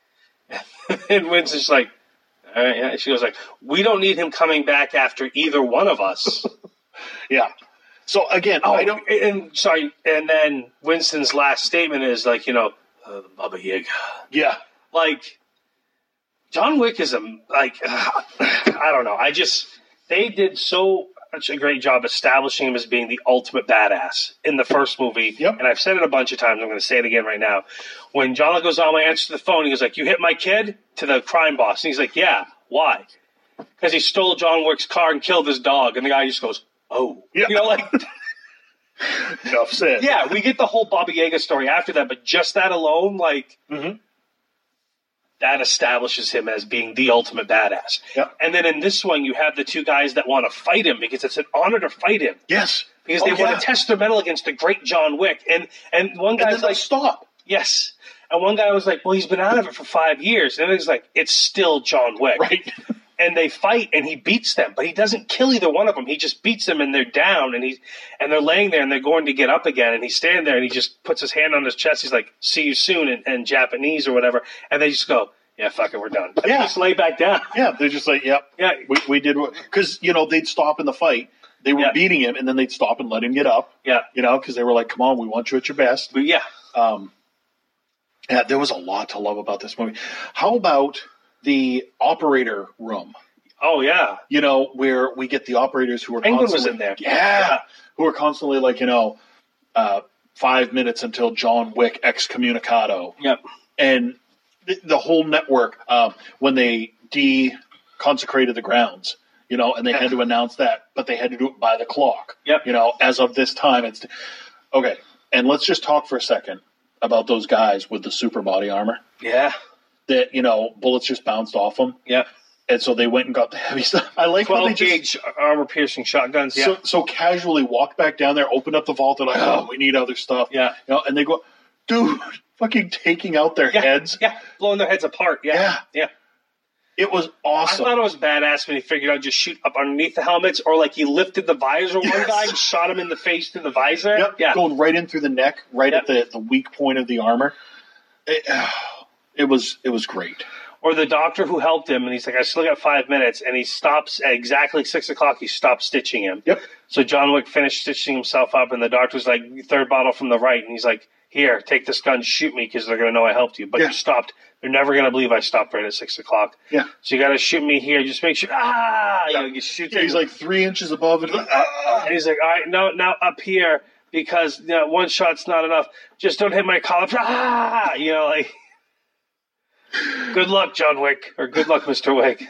And Winston's like, all right, yeah. She goes like, we don't need him coming back after either one of us. Yeah. So, again, I don't... And then Winston's last statement is like, the Baba Yaga. Yeah. Like, John Wick is I don't know. They did such a great job establishing him as being the ultimate badass in the first movie. Yep. And I've said it a bunch of times. I'm going to say it again right now. When John Leguizamo answers the phone, he goes like, you hit my kid? To the crime boss. And he's like, yeah. Why? Because he stole John Wick's car and killed his dog. And the guy just goes, oh. Yeah. Like... Enough said. Yeah, we get the whole Baba Yaga story after that, but just that alone, like... That establishes him as being the ultimate badass. Yep. And then in this one, you have the two guys that want to fight him because it's an honor to fight him. Yes. Because they want to test their mettle against the great John Wick. And one guy's like, stop. Yes. And one guy was like, well, he's been out of it for 5 years. And he's like, it's still John Wick. Right. And they fight, and he beats them. But he doesn't kill either one of them. He just beats them, and they're down. And they're laying there, and they're going to get up again. And he's standing there, and he just puts his hand on his chest. He's like, see you soon, in Japanese or whatever. And they just go, yeah, fuck it, we're done. And they just lay back down. Yeah, they're just like, yep. Yeah. We did. Because, they'd stop in the fight. They were beating him, and then they'd stop and let him get up. Yeah. Because they were like, come on, we want you at your best. But yeah. Yeah, there was a lot to love about this movie. How about the operator room? Oh, yeah. Where we get the operators who are Penguin was in there. Yeah. Who are constantly like, 5 minutes until John Wick excommunicado. Yep. And the whole network, when they deconsecrated the grounds, and they had to announce that, but they had to do it by the clock. Yep. As of this time, it's... Okay, and let's just talk for a second about those guys with the super body armor. Yeah. That, bullets just bounced off them. Yep. And so they went and got the heavy stuff. I like how they 12-gauge armor-piercing shotguns, yeah. So casually walked back down there, opened up the vault, they're like, oh, we need other stuff. Yeah. And they go, dude, fucking taking out their heads. Yeah, blowing their heads apart. Yeah. It was awesome. I thought it was badass when he figured out just shoot up underneath the helmets, or like he lifted the visor one guy and shot him in the face through the visor. Yep. Yeah. Going right in through the neck, right at the weak point of the armor. It was great. Or the doctor who helped him, and he's like, I still got 5 minutes, and he stops at exactly 6 o'clock, he stops stitching him. Yep. So John Wick finished stitching himself up, and the doctor's like, third bottle from the right, and he's like, here, take this gun, shoot me, because they're going to know I helped you. But you stopped. They're never going to believe I stopped right at 6 o'clock. Yeah. So you got to shoot me here, just make sure, you shoot he's like 3 inches above it. And he's like, all right, no, now up here, because one shot's not enough. Just don't hit my collar. Like... Good luck, John Wick, or good luck, Mr. Wick.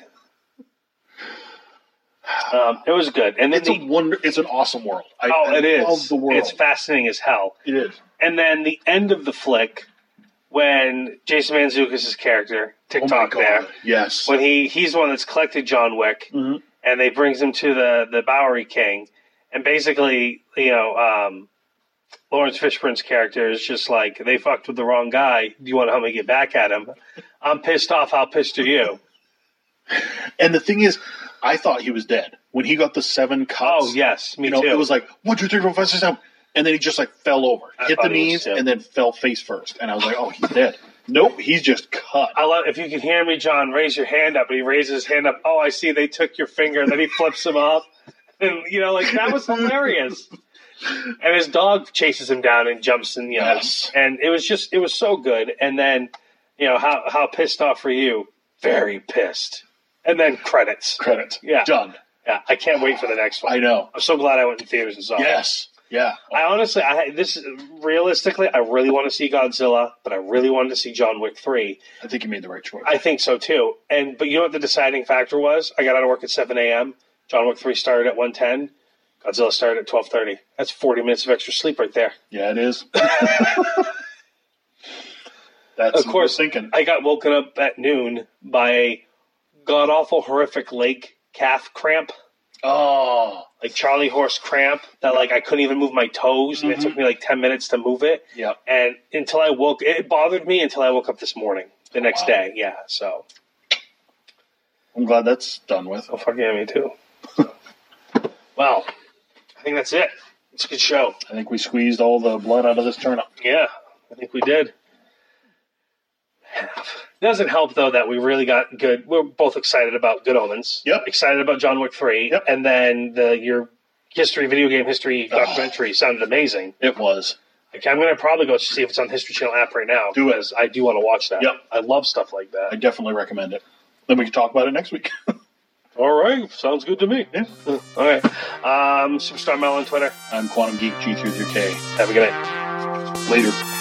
It was good, and then it's an awesome world. It is. Love the world. It's fascinating as hell. It is. And then the end of the flick, when Jason Mantzoukas' character, TikTok there, yes, when he's the one that's collected John Wick, and they brings him to the Bowery King, and basically, Lawrence Fishburne's character is just like, they fucked with the wrong guy. Do you want to help me get back at him? I'm pissed off. How pissed are you? And the thing is, I thought he was dead. When he got the 7 cuts. Oh, yes. Me too. It was like, 1, 2, 3, 4, 5, 6, 7. And then he just like fell over, hit the knees, and then fell face first. And I was like, oh, he's dead. Nope, he's just cut. I love, if you can hear me, John, raise your hand up. And he raises his hand up. Oh, I see. They took your finger. And then he flips him off. And, that was hilarious. And his dog chases him down and jumps and and it was so good. And then, how pissed off were you? Very pissed. And then credits. Yeah. Done. Yeah. I can't wait for the next one. I know. I'm so glad I went in theaters and saw it. Yes. Yeah. I honestly, realistically, I really want to see Godzilla, but I really wanted to see John Wick 3. I think you made the right choice. I think so too. But you know what the deciding factor was? I got out of work at 7 a.m. John Wick 3 started at 1:10. Godzilla started at 12:30. That's 40 minutes of extra sleep right there. Yeah, it is. That's of course. Thinking. I got woken up at noon by a god awful horrific leg calf cramp. Oh, like Charlie horse cramp that I couldn't even move my toes, and it took me 10 minutes to move it. Yeah, and until I woke, it bothered me until I woke up this morning. The next day, yeah. So I'm glad that's done with. Oh, fuck yeah, me too. Well, I think that's it. It's a good show. I think we squeezed all the blood out of this turnip. Yeah, I think we did. It doesn't help, though, that we really got good. We're both excited about Good Omens. Yep. Excited about John Wick 3. Yep. And then your video game history documentary sounded amazing. It was. I'm going to probably go see if it's on the History Channel app right now. Do it. Because I do want to watch that. Yep. I love stuff like that. I definitely recommend it. Then we can talk about it next week. All right. Sounds good to me. Yeah. All right. Superstar Mel on Twitter. I'm Quantum Geek G33K. Have a good night. Later.